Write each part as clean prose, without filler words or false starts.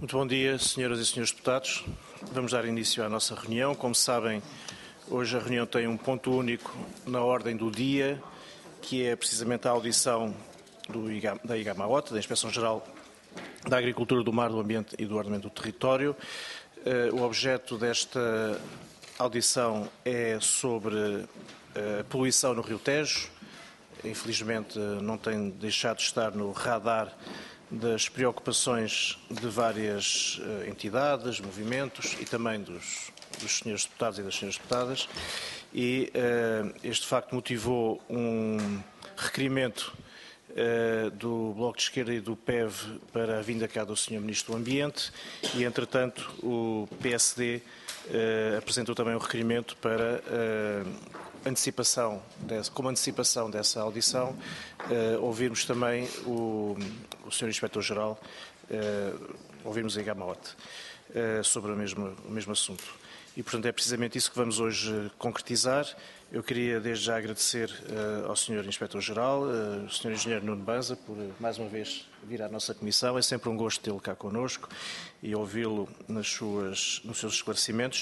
Muito bom dia, senhoras e senhores deputados. Vamos dar início à nossa reunião. Como sabem, hoje a reunião tem um ponto único na ordem do dia, que é precisamente a audição da IGAMAOT, da Inspeção-Geral da Agricultura, do Mar, do Ambiente e do Ordenamento do Território. O objeto desta audição é sobre a poluição no Rio Tejo. Infelizmente não tem deixado de estar no radar das preocupações de várias entidades, movimentos e também dos senhores deputados e das senhoras deputadas. E este facto motivou um requerimento do Bloco de Esquerda e do PEV para a vinda cá do Sr. Ministro do Ambiente e, entretanto, o PSD apresentou também um requerimento para como antecipação dessa audição, ouvirmos também o Sr. Inspetor-Geral, ouvirmos a IGAMAOT sobre o mesmo assunto. E, portanto, é precisamente isso que vamos hoje concretizar. Eu queria, desde já, agradecer ao Sr. Inspetor-Geral, ao Sr. Engenheiro Nuno Banza, por mais uma vez vir à nossa comissão. É sempre um gosto tê-lo cá connosco e ouvi-lo nos seus esclarecimentos.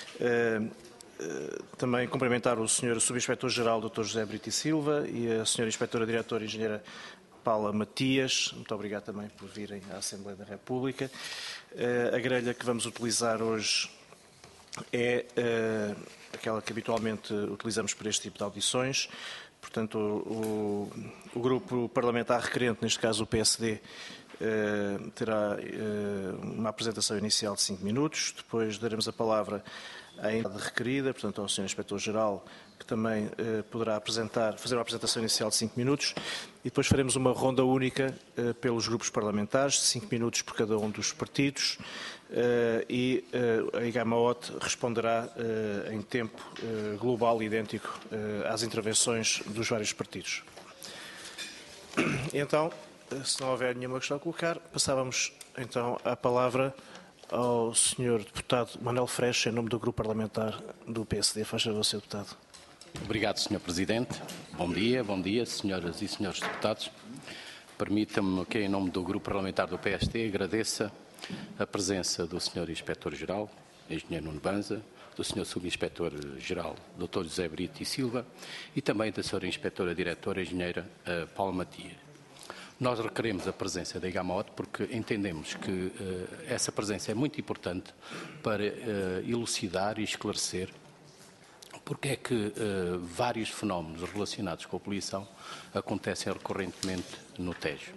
Também cumprimentar o Sr. Subinspetor-Geral, Dr. José Brito e Silva, e a Sra. Inspetora-Diretora, Engenheira Paula Matias. Muito obrigado também por virem à Assembleia da República. A grelha que vamos utilizar hoje é aquela que habitualmente utilizamos para este tipo de audições. Portanto, o grupo parlamentar requerente, neste caso o PSD, terá uma apresentação inicial de 5 minutos. Depois daremos a palavra à entidade requerida, portanto ao Sr. Inspetor-Geral, que também poderá fazer uma apresentação inicial de 5 minutos. E depois faremos uma ronda única pelos grupos parlamentares, de 5 minutos por cada um dos partidos. E a IGAMAOT responderá em tempo global idêntico às intervenções dos vários partidos. Então, se não houver nenhuma questão a colocar, passávamos então a palavra ao Sr. Deputado Manuel Freixo, em nome do Grupo Parlamentar do PSD. Faz favor, Sr. Deputado. Obrigado, Sr. Presidente. Bom dia, senhoras e senhores deputados. Permita-me que, em nome do Grupo Parlamentar do PSD, agradeça a presença do Sr. Inspetor-Geral, Engenheiro Nuno Banza, do Sr. Subinspetor-Geral, Dr. José Brito e Silva, e também da Sra. Inspetora-Diretora, Engenheira Paula Matias. Nós requeremos a presença da IGAMAOT porque entendemos que essa presença é muito importante para elucidar e esclarecer porque é que vários fenómenos relacionados com a poluição acontecem recorrentemente no Tejo.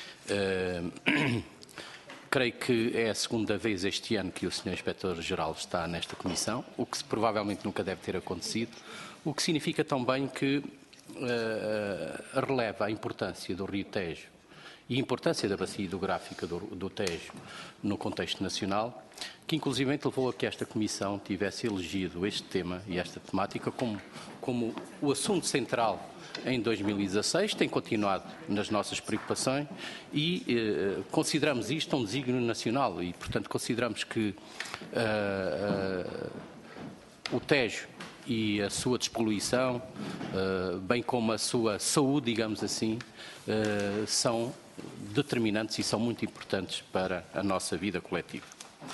Creio que é a segunda vez este ano que o Sr. Inspetor-Geral está nesta comissão, o que provavelmente nunca deve ter acontecido, o que significa também que releva a importância do Rio Tejo e a importância da bacia hidrográfica do Tejo no contexto nacional, que inclusivamente levou a que esta Comissão tivesse elegido este tema e esta temática como o assunto central em 2016, tem continuado nas nossas preocupações e consideramos isto um desígnio nacional e, portanto, consideramos que o Tejo e a sua despoluição, bem como a sua saúde, digamos assim, são determinantes e são muito importantes para a nossa vida coletiva.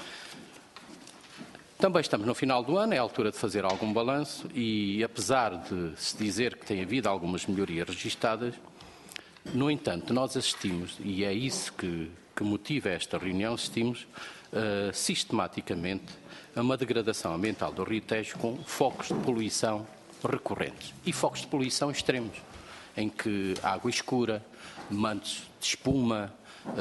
Também estamos no final do ano, é a altura de fazer algum balanço e, apesar de se dizer que tem havido algumas melhorias registadas, no entanto, nós assistimos, e é isso que motiva esta reunião, assistimos sistematicamente a uma degradação ambiental do Rio Tejo com focos de poluição recorrentes e focos de poluição extremos, em que água escura, mantos de espuma,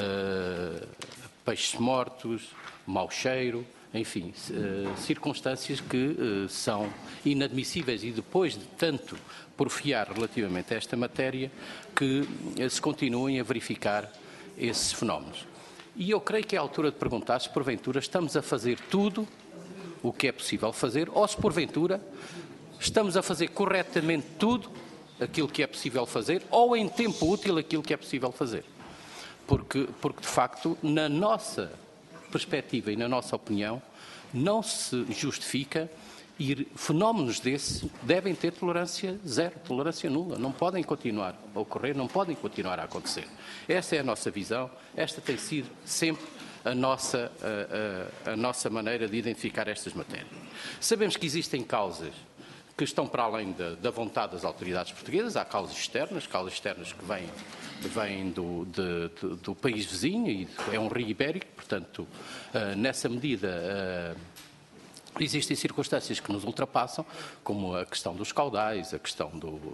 peixes mortos, mau cheiro, enfim, circunstâncias que são inadmissíveis e depois de tanto porfiar relativamente a esta matéria que se continuem a verificar esses fenómenos. E eu creio que é a altura de perguntar se porventura estamos a fazer tudo o que é possível fazer ou se porventura estamos a fazer corretamente tudo aquilo que é possível fazer ou em tempo útil aquilo que é possível fazer. Porque de facto, na nossa perspectiva e na nossa opinião, não se justifica e fenómenos desses devem ter tolerância zero, tolerância nula. Não podem continuar a ocorrer, não podem continuar a acontecer. Essa é a nossa visão, esta tem sido sempre a nossa maneira de identificar estas matérias. Sabemos que existem causas que estão para além da vontade das autoridades portuguesas, há causas externas que vêm do país vizinho, e é um rio ibérico, portanto, nessa medida, existem circunstâncias que nos ultrapassam, como a questão dos caudais, a questão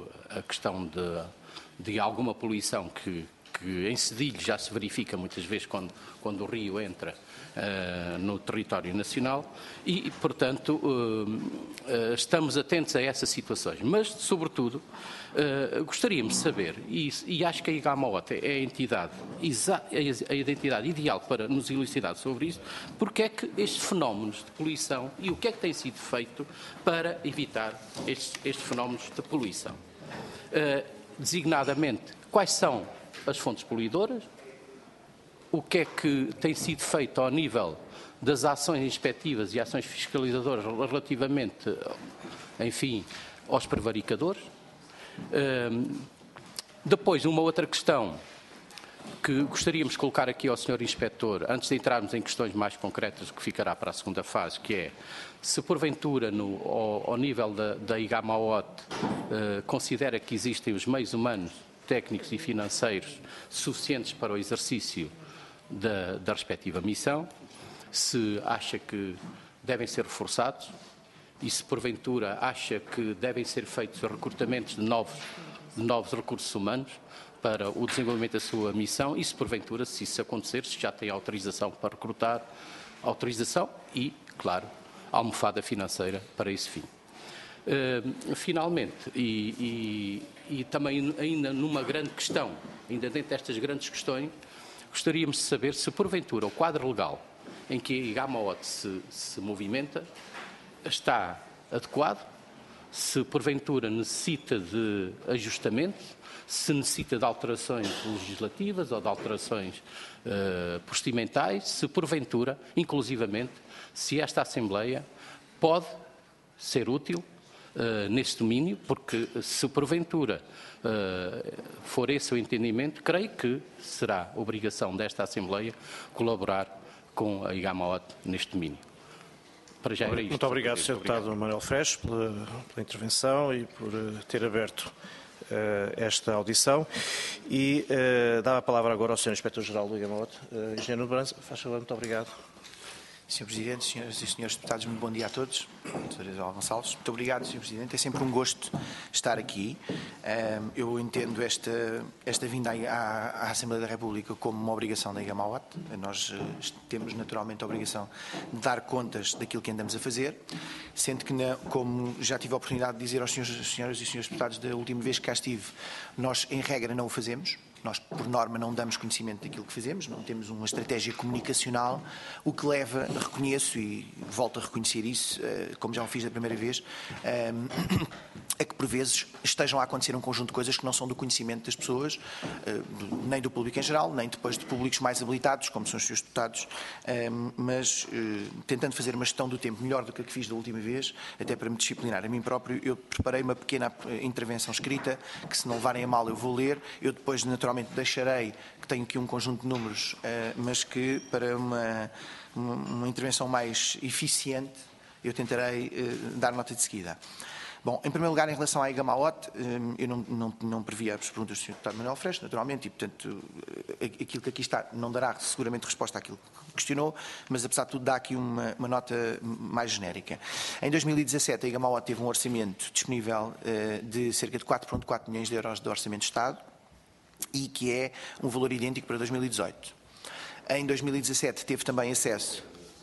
de alguma poluição que em Cedilho já se verifica muitas vezes quando o rio entra no território nacional e, portanto, estamos atentos a essas situações. Mas, sobretudo, gostaríamos de saber, e acho que a IGAMOT é a identidade ideal para nos elucidar sobre isso, porque é que estes fenómenos de poluição e o que é que tem sido feito para evitar estes fenómenos de poluição. Designadamente, quais são as fontes poluidoras, o que é que tem sido feito ao nível das ações inspectivas e ações fiscalizadoras relativamente, enfim, aos prevaricadores. Depois, uma outra questão que gostaríamos de colocar aqui ao Sr. Inspetor, antes de entrarmos em questões mais concretas, que ficará para a segunda fase, que é, se porventura, ao nível da IGAMOT, considera que existem os meios humanos, técnicos e financeiros suficientes para o exercício da respectiva missão, se acha que devem ser reforçados e se porventura acha que devem ser feitos recrutamentos de novos recursos humanos para o desenvolvimento da sua missão e se porventura, se isso acontecer, se já tem autorização para recrutar, autorização e, claro, almofada financeira para esse fim. Finalmente, e também ainda numa grande questão, ainda dentro destas grandes questões, gostaríamos de saber se porventura o quadro legal em que a IGAMOT se movimenta está adequado, se porventura necessita de ajustamento, se necessita de alterações legislativas ou de alterações procedimentais, se porventura, inclusivamente, se esta Assembleia pode ser útil neste domínio, porque se porventura for esse o entendimento, creio que será obrigação desta Assembleia colaborar com a IGAMOT neste domínio. Para já era isto. Muito obrigado, Sr. Deputado Manuel Freixo, pela intervenção e por ter aberto esta audição. E dava a palavra agora ao Sr. Inspetor-Geral do IGAMOT, Engenheiro Nuno Bragança. Faz favor, muito obrigado. Sr. Presidente, senhoras e senhores deputados, muito bom dia a todos. Sr. Isabel Gonçalves, muito obrigado, Sr. Presidente. É sempre um gosto estar aqui. Eu entendo esta vinda à Assembleia da República como uma obrigação da IGAMOT. Nós temos naturalmente a obrigação de dar contas daquilo que andamos a fazer, sendo que, como já tive a oportunidade de dizer aos senhoras e senhores deputados da última vez que cá estive, nós, em regra, não o fazemos. Nós, por norma, não damos conhecimento daquilo que fazemos, não temos uma estratégia comunicacional, o que leva, reconheço e volto a reconhecer isso, como já o fiz da primeira vez, a que por vezes estejam a acontecer um conjunto de coisas que não são do conhecimento das pessoas, nem do público em geral, nem depois de públicos mais habilitados, como são os seus deputados, mas tentando fazer uma gestão do tempo melhor do que a que fiz da última vez, até para me disciplinar a mim próprio, eu preparei uma pequena intervenção escrita, que se não levarem a mal eu vou ler, eu depois naturalmente deixarei, que tenho aqui um conjunto de números, mas que para uma intervenção mais eficiente eu tentarei dar nota de seguida. Bom, em primeiro lugar, em relação à IGAMOT, eu não previa as perguntas do Sr. Deputado Manuel Freixo, naturalmente, e, portanto, aquilo que aqui está não dará seguramente resposta àquilo que questionou, mas, apesar de tudo, dá aqui uma nota mais genérica. Em 2017, a IGAMOT teve um orçamento disponível de cerca de 4,4 milhões de euros de orçamento de Estado e que é um valor idêntico para 2018. Em 2017, teve também acesso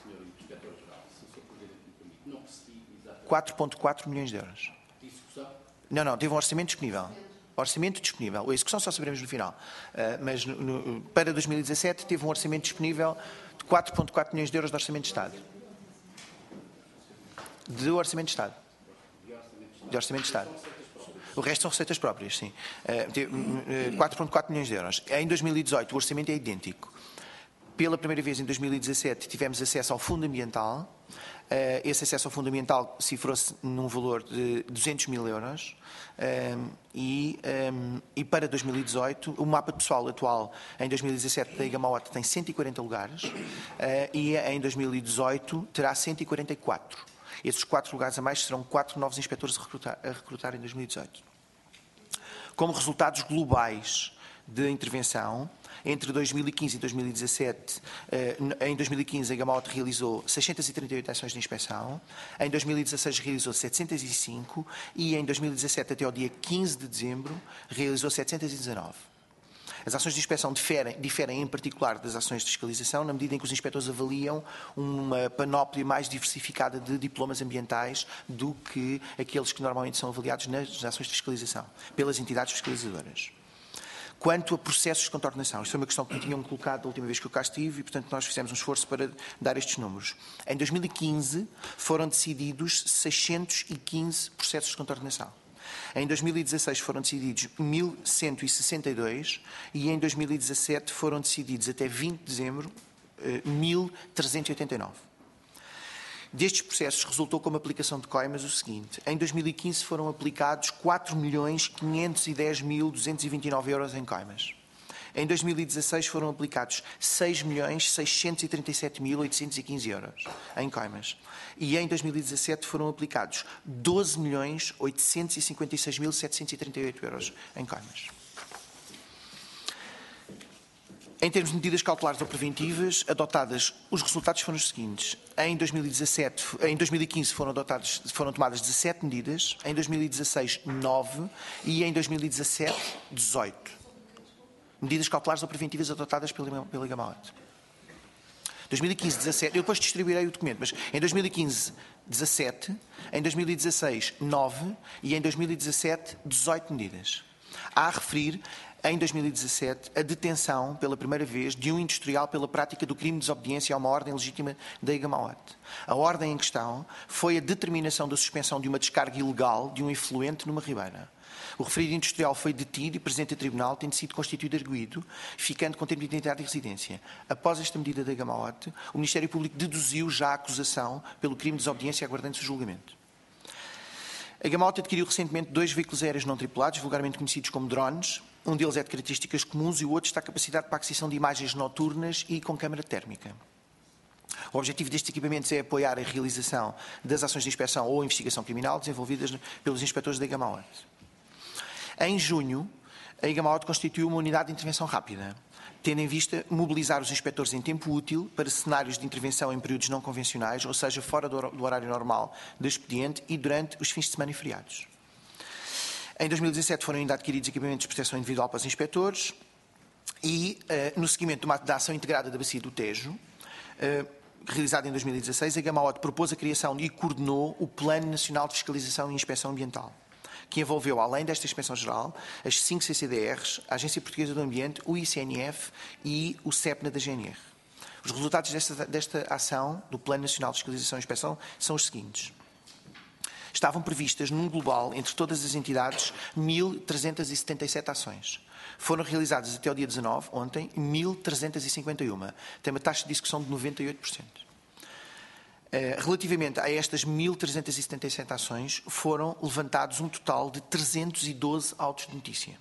4,4 milhões de euros. Não, teve um orçamento disponível. Orçamento disponível. A execução só saberemos no final. Mas para 2017 teve um orçamento disponível de 4,4 milhões de euros de orçamento de Estado. De orçamento de Estado. De orçamento de Estado. O resto são receitas próprias, sim. 4,4 milhões de euros. Em 2018 o orçamento é idêntico. Pela primeira vez em 2017 tivemos acesso ao Fundo Ambiental. Esse acesso ao Fundo Ambiental cifrou-se num valor de 200 mil euros. E para 2018, o mapa pessoal atual em 2017 da Igamaot tem 140 lugares e em 2018 terá 144. Esses 4 lugares a mais serão 4 novos inspectores a recrutar em 2018. Como resultados globais de intervenção, entre 2015 e 2017, em 2015 a Igamaot realizou 638 ações de inspeção, em 2016 realizou 705 e em 2017 até ao dia 15 de dezembro realizou 719. As ações de inspeção diferem em particular das ações de fiscalização na medida em que os inspectores avaliam uma panóplia mais diversificada de diplomas ambientais do que aqueles que normalmente são avaliados nas ações de fiscalização, pelas entidades fiscalizadoras. Quanto a processos de contornação, isto foi uma questão que me tinham colocado da última vez que eu cá estive e, portanto, nós fizemos um esforço para dar estes números. Em 2015 foram decididos 615 processos de contornação. Em 2016 foram decididos 1.162 e em 2017 foram decididos até 20 de dezembro 1.389. Destes processos resultou como aplicação de coimas o seguinte: em 2015 foram aplicados 4.510.229 euros em coimas. Em 2016 foram aplicados 6.637.815 euros em coimas. E em 2017 foram aplicados 12.856.738 euros em coimas. Em termos de medidas cautelares ou preventivas adotadas, os resultados foram os seguintes. Em 2015 foram tomadas 17 medidas, em 2016 9 e em 2017 18. Medidas cautelares ou preventivas adotadas pela Igamaot. 2015, 17, eu depois distribuirei o documento, mas em 2015, 17, em 2016, 9 e em 2017, 18 medidas. Há a referir, em 2017, a detenção, pela primeira vez, de um industrial pela prática do crime de desobediência a uma ordem legítima da Igamaot. A ordem em questão foi a determinação da suspensão de uma descarga ilegal de um efluente numa ribeira. O referido industrial foi detido e presente a tribunal, tendo sido constituído arguido, ficando com tempo de identidade e residência. Após esta medida da Igamaot, o Ministério Público deduziu já a acusação pelo crime de desobediência aguardando-se o julgamento. A Igamaot adquiriu recentemente 2 veículos aéreos não tripulados, vulgarmente conhecidos como drones. Um deles é de características comuns e o outro está capacitado para a aquisição de imagens noturnas e com câmara térmica. O objetivo destes equipamentos é apoiar a realização das ações de inspeção ou investigação criminal desenvolvidas pelos inspectores da Igamaot. Em junho, a Igamaot constituiu uma unidade de intervenção rápida, tendo em vista mobilizar os inspectores em tempo útil para cenários de intervenção em períodos não convencionais, ou seja, fora do horário normal do expediente e durante os fins de semana e feriados. Em 2017 foram ainda adquiridos equipamentos de proteção individual para os inspectores e, no seguimento da ação integrada da Bacia do Tejo, realizada em 2016, a Igamaot propôs a criação e coordenou o Plano Nacional de Fiscalização e Inspeção Ambiental, que envolveu, além desta inspeção geral, as 5 CCDRs, a Agência Portuguesa do Ambiente, o ICNF e o CEPNA da GNR. Os resultados desta ação, do Plano Nacional de Fiscalização e Inspeção, são os seguintes. Estavam previstas, num global, entre todas as entidades, 1.377 ações. Foram realizadas até o dia 19, ontem, 1.351. Tem uma taxa de execução de 98%. Relativamente a estas 1.377 ações, foram levantados um total de 312 autos de notícia.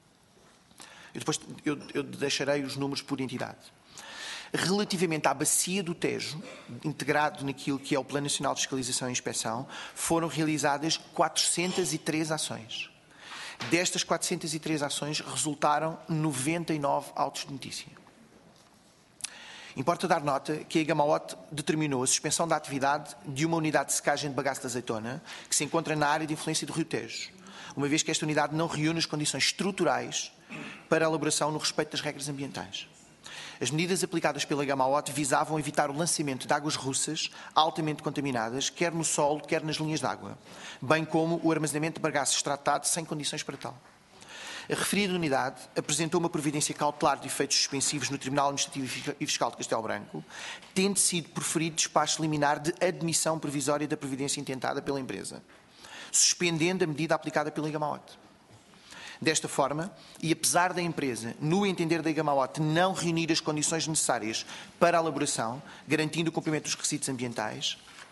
Eu deixarei os números por entidade. Relativamente à Bacia do Tejo, integrado naquilo que é o Plano Nacional de Fiscalização e Inspeção, foram realizadas 403 ações. Destas 403 ações, resultaram 99 autos de notícia. Importa dar nota que a Igamaot determinou a suspensão da atividade de uma unidade de secagem de bagaço de azeitona que se encontra na área de influência do Rio Tejo, uma vez que esta unidade não reúne as condições estruturais para a elaboração no respeito das regras ambientais. As medidas aplicadas pela Igamaot visavam evitar o lançamento de águas russas altamente contaminadas, quer no solo, quer nas linhas de água, bem como o armazenamento de bagaço extratado sem condições para tal. A referida unidade apresentou uma providência cautelar de efeitos suspensivos no Tribunal Administrativo e Fiscal de Castelo Branco, tendo sido proferido despacho liminar de admissão provisória da providência intentada pela empresa, suspendendo a medida aplicada pela Igamaot. Desta forma, e apesar da empresa, no entender da Gamaote, não reunir as condições necessárias para a elaboração, garantindo o cumprimento dos requisitos ambientais,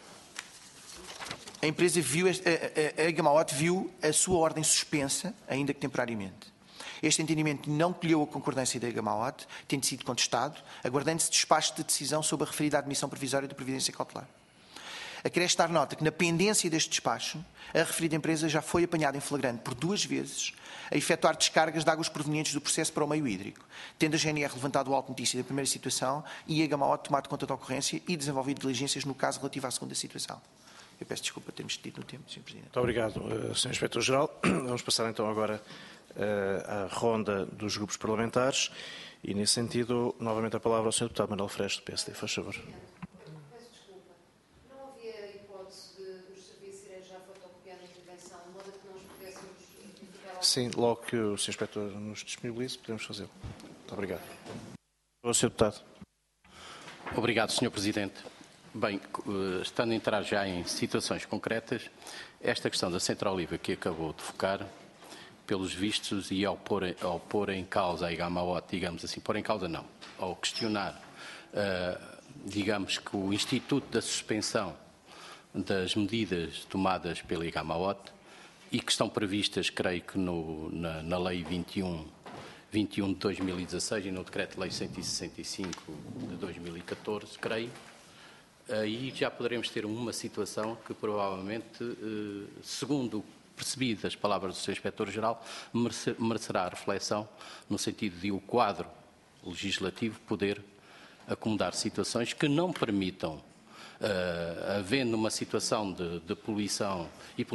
a empresa viu, a Gamaote viu a sua ordem suspensa, ainda que temporariamente. Este entendimento não colheu a concordância da Gamaote, tendo sido contestado, aguardando-se despacho de decisão sobre a referida admissão provisória de previdência cautelar. Acresce dar nota que, na pendência deste despacho, a referida empresa já foi apanhada em flagrante por 2 vezes a efetuar descargas de águas provenientes do processo para o meio hídrico, tendo a GNR levantado o auto notícia da primeira situação e a Gamaote tomado conta da ocorrência e desenvolvido diligências no caso relativo à segunda situação. Eu peço desculpa por termos tido no tempo, Sr. Presidente. Muito obrigado, Sr. Inspetor-Geral. Vamos passar então agora à ronda dos grupos parlamentares e, nesse sentido, novamente a palavra ao Sr. Deputado Manuel Freixo, do PSD. Faz favor. Peço desculpa. Não havia hipótese de os serviços irem já fotocopiar a intervenção, de modo a que nós pudéssemos verificar... Sim, logo que o Sr. Inspetor nos disponibilize, podemos fazê-lo. Muito obrigado. O Sr. Deputado. Obrigado, Sr. Presidente. Bem, estando a entrar já em situações concretas, esta questão da Central Oliva que acabou de focar, pelos vistos, e ao pôr em causa a Gamaote, digamos assim, pôr em causa não, ao questionar, digamos que o Instituto da Suspensão das medidas tomadas pela Gamaote e que estão previstas, creio que na Lei 21 de 2016 e no Decreto-Lei 165 de 2014, creio, aí já poderemos ter uma situação que provavelmente, segundo percebi das palavras do Sr. Inspetor-Geral, merecerá reflexão no sentido de o quadro legislativo poder acomodar situações que não permitam, havendo uma situação de poluição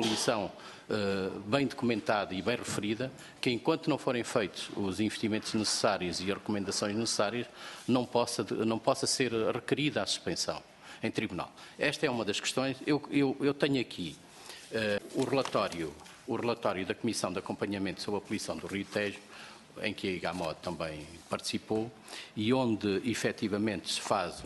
bem documentada e bem referida, que enquanto não forem feitos os investimentos necessários e as recomendações necessárias, não possa ser requerida a suspensão em tribunal. Esta é uma das questões. Eu tenho aqui o relatório da Comissão de Acompanhamento sobre a Poluição do Rio Tejo, em que a Gamaote também participou, e onde efetivamente se faz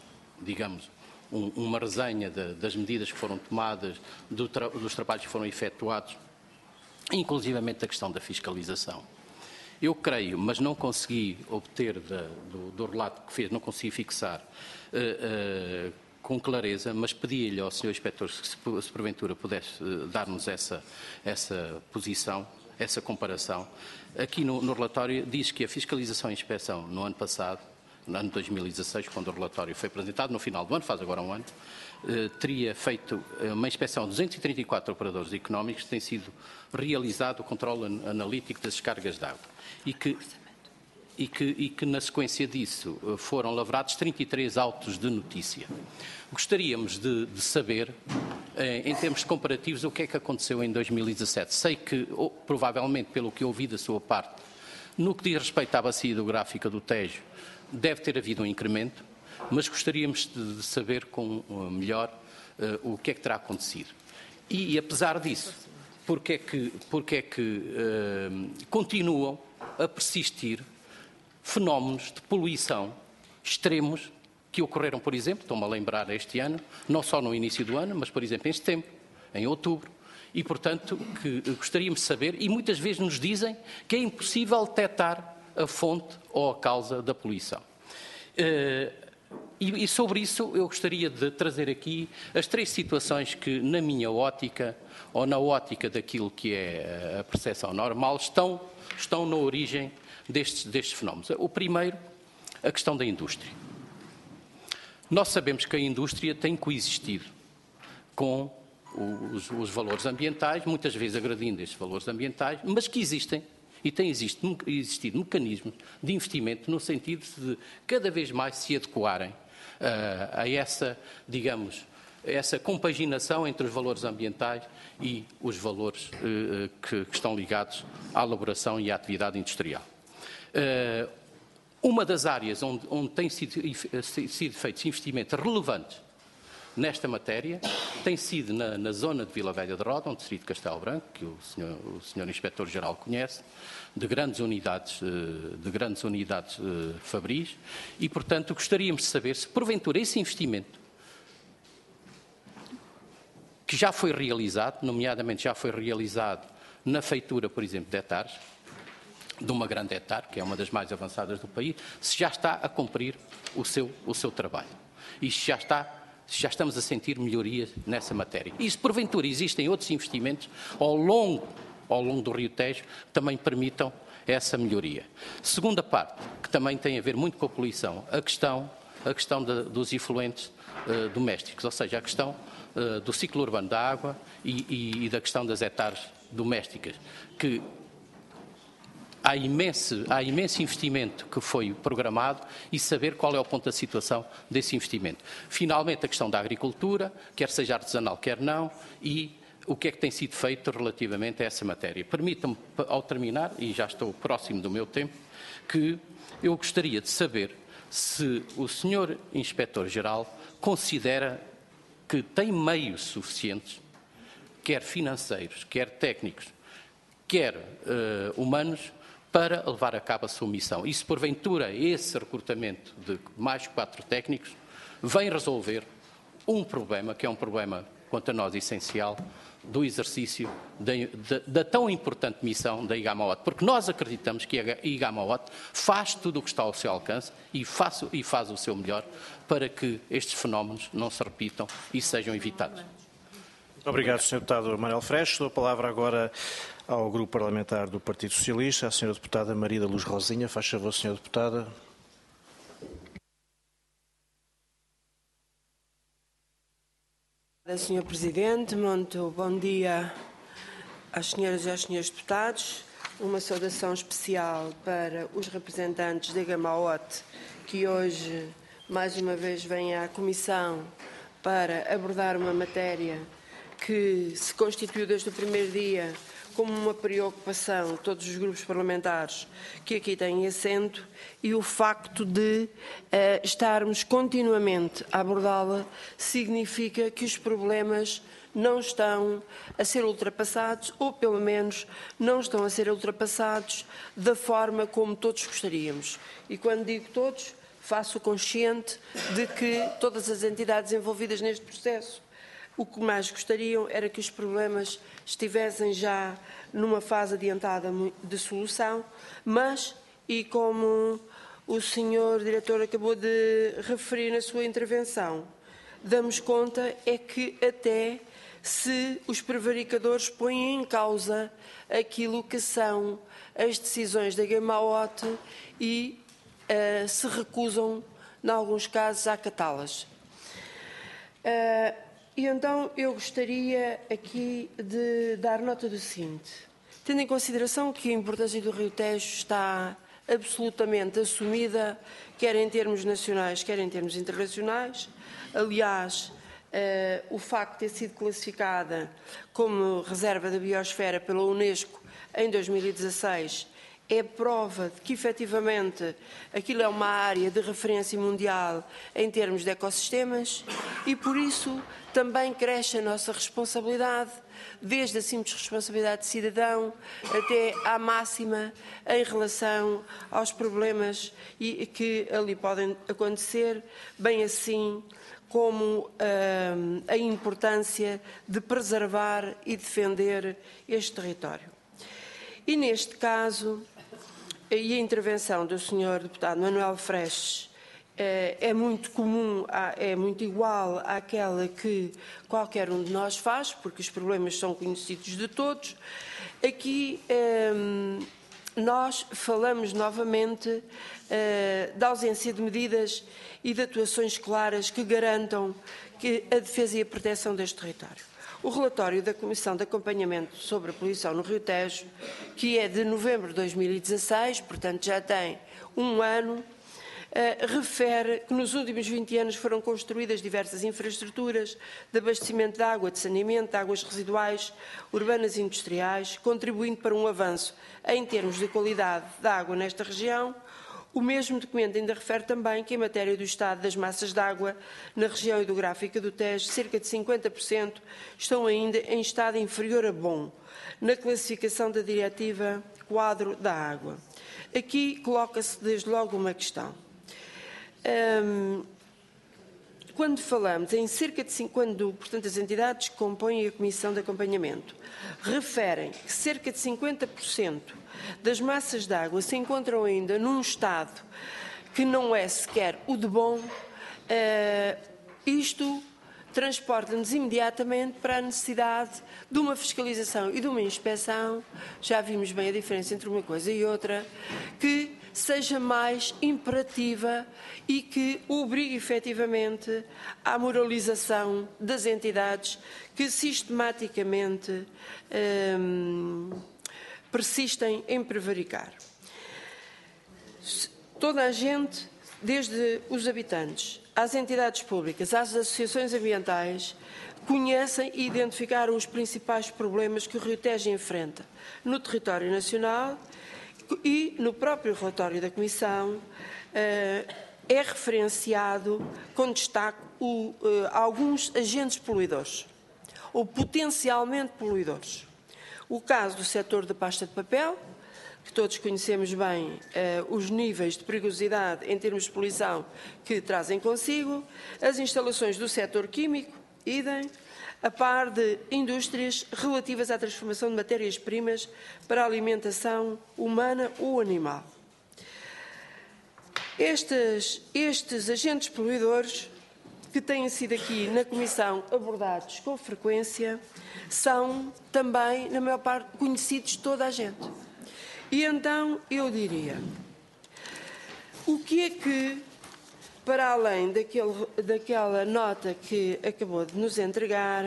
uma resenha das medidas que foram tomadas, dos trabalhos que foram efetuados, inclusivamente da questão da fiscalização. Eu creio, mas não consegui obter do relato que fez, não consegui fixar com clareza, mas pedi-lhe ao Sr. Inspetor se porventura pudesse dar-nos essa posição, essa comparação. Aqui no relatório diz que a fiscalização e inspeção no ano passado, no ano 2016, quando o relatório foi apresentado, no final do ano, faz agora um ano, teria feito uma inspeção de 234 operadores económicos, tem sido realizado o controle analítico das descargas de água e que na sequência disso foram lavrados 33 autos de notícia. Gostaríamos de saber, em termos comparativos, o que é que aconteceu em 2017. Sei que, provavelmente, pelo que ouvi da sua parte, no que diz respeito à bacia hidrográfica do Tejo, deve ter havido um incremento, mas gostaríamos de saber melhor o que é que terá acontecido. E apesar disso, porque é que continuam a persistir fenómenos de poluição extremos que ocorreram, por exemplo, estou-me a lembrar este ano, não só no início do ano, mas, por exemplo, em setembro, em outubro, e, portanto, que gostaríamos de saber, e muitas vezes nos dizem que é impossível detectar a fonte ou a causa da poluição. E sobre isso eu gostaria de trazer aqui as 3 situações que, na minha ótica, ou na ótica daquilo que é a percepção normal, estão na origem destes fenómenos. O primeiro, a questão da indústria. Nós sabemos que a indústria tem coexistido com os valores ambientais, muitas vezes agredindo estes valores ambientais, mas que existem e têm existido mecanismos de investimento no sentido de cada vez mais se adequarem a essa, digamos, essa compaginação entre os valores ambientais e os valores que estão ligados à elaboração e à atividade industrial. Uma das áreas onde têm sido feitos investimentos relevantes nesta matéria tem sido na zona de Vila Velha de Roda, no distrito de Castelo Branco, que o Sr. Inspetor-Geral conhece, de grandes unidades fabris, e, portanto, gostaríamos de saber se, porventura, esse investimento que já foi realizado, nomeadamente já foi realizado na feitura, por exemplo, de hectares, de uma grande hectare, que é uma das mais avançadas do país, se já está a cumprir o seu trabalho. E se já estamos a sentir melhorias nessa matéria. E se porventura existem outros investimentos ao longo do Rio Tejo que também permitam essa melhoria. Segunda parte, que também tem a ver muito com a poluição, a questão dos efluentes domésticos, ou seja, a questão do ciclo urbano da água e da questão das hectares domésticas, que há imenso investimento que foi programado e saber qual é o ponto da situação desse investimento. Finalmente, a questão da agricultura, quer seja artesanal, quer não, e o que é que tem sido feito relativamente a essa matéria. Permitam-me, ao terminar, e já estou próximo do meu tempo, que eu gostaria de saber se o Sr. Inspetor-Geral considera que tem meios suficientes, quer financeiros, quer técnicos, quer humanos, para levar a cabo a sua missão. E se porventura esse recrutamento de mais 4 técnicos vem resolver um problema, que é um problema, quanto a nós, essencial, do exercício da tão importante missão da IGAMA-OT. Porque nós acreditamos que a IGAMA-OT faz tudo o que está ao seu alcance e faz o seu melhor para que estes fenómenos não se repitam e sejam evitados. Muito obrigado, Sr. Deputado Manuel Freixo. Dou a palavra agora ao Grupo Parlamentar do Partido Socialista, à Sra. Deputada Maria da Luz Rosinha. Faz favor, Sra. Deputada. Sr. Presidente, muito bom dia às senhoras e aos senhores deputados. Uma saudação especial para os representantes da IGAMA-OT, que hoje, mais uma vez, vêm à Comissão para abordar uma matéria que se constituiu desde o primeiro dia como uma preocupação de todos os grupos parlamentares que aqui têm assento, e o facto de estarmos continuamente a abordá-la significa que os problemas não estão a ser ultrapassados, ou pelo menos não estão a ser ultrapassados da forma como todos gostaríamos. E quando digo todos, faço consciente de que todas as entidades envolvidas neste processo o que mais gostariam era que os problemas estivessem já numa fase adiantada de solução, mas, e como o Sr. Diretor acabou de referir na sua intervenção, damos conta é que até se os prevaricadores põem em causa aquilo que são as decisões da IGAMA-OT e se recusam, em alguns casos, a acatá-las. E então eu gostaria aqui de dar nota do seguinte. Tendo em consideração que a importância do Rio Tejo está absolutamente assumida, quer em termos nacionais, quer em termos internacionais, aliás, o facto de ter sido classificada como reserva da biosfera pela Unesco em 2016 é prova de que, efetivamente, aquilo é uma área de referência mundial em termos de ecossistemas e, por isso, também cresce a nossa responsabilidade, desde a simples responsabilidade de cidadão até à máxima em relação aos problemas que ali podem acontecer, bem assim como a importância de preservar e defender este território. E, neste caso, e a intervenção do Sr. Deputado Manuel Freixo é muito comum, é muito igual àquela que qualquer um de nós faz, porque os problemas são conhecidos de todos. Aqui nós falamos novamente da ausência de medidas e de atuações claras que garantam a defesa e a proteção deste território. O relatório da Comissão de Acompanhamento sobre a Poluição no Rio Tejo, que é de novembro de 2016, portanto já tem um ano, refere que nos últimos 20 anos foram construídas diversas infraestruturas de abastecimento de água, de saneamento, de águas residuais, urbanas e industriais, contribuindo para um avanço em termos de qualidade da água nesta região. O mesmo documento ainda refere também que, em matéria do estado das massas de água na região hidrográfica do Tejo, cerca de 50% estão ainda em estado inferior a bom, na classificação da Diretiva Quadro da Água. Aqui coloca-se desde logo uma questão. quando falamos em cerca de 50%, portanto, as entidades que compõem a Comissão de Acompanhamento referem que cerca de 50% das massas de água se encontram ainda num estado que não é sequer o de bom, isto transporta-nos imediatamente para a necessidade de uma fiscalização e de uma inspeção, já vimos bem a diferença entre uma coisa e outra, que seja mais imperativa e que obrigue efetivamente à moralização das entidades que sistematicamente persistem em prevaricar. Toda a gente, desde os habitantes, às entidades públicas, às associações ambientais, conhecem e identificaram os principais problemas que o Rio Tejo enfrenta no território nacional e no próprio relatório da Comissão é referenciado com destaque alguns agentes poluidores ou potencialmente poluidores. O caso do setor da pasta de papel, que todos conhecemos bem os níveis de perigosidade em termos de poluição que trazem consigo, as instalações do setor químico, idem, a par de indústrias relativas à transformação de matérias-primas para a alimentação humana ou animal. Estes agentes poluidores, que têm sido aqui na Comissão abordados com frequência, são também, na maior parte, conhecidos de toda a gente. E então eu diria, o que é que, para além daquela nota que acabou de nos entregar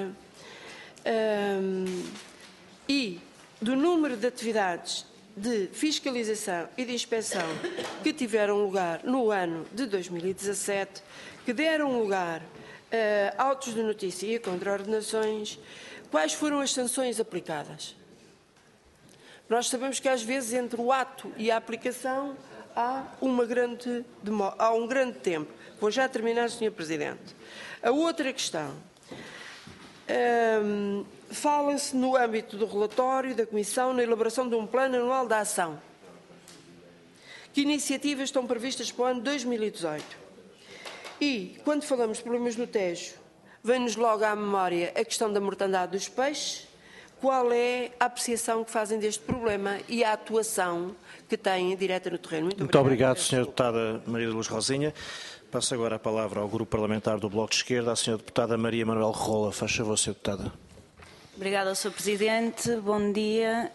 e do número de atividades de fiscalização e de inspeção que tiveram lugar no ano de 2017, que deram lugar a autos de notícia e a contraordenações, quais foram as sanções aplicadas? Nós sabemos que, às vezes, entre o ato e a aplicação há um grande tempo. Vou já terminar, Sr. Presidente. A outra questão. Fala-se no âmbito do relatório da Comissão na elaboração de um plano anual de ação. Que iniciativas estão previstas para o ano 2018? E, quando falamos de problemas no Tejo, vem-nos logo à memória a questão da mortandade dos peixes. Qual é a apreciação que fazem deste problema e a atuação que têm direta no terreno? Muito obrigado, Sra. Deputada Maria de Luz Rosinha. Passo agora a palavra ao Grupo Parlamentar do Bloco de Esquerda, à Sra. Deputada Maria Manuel Rola. Faz favor, Sra. Deputada. Obrigada, Sr. Presidente. Bom dia.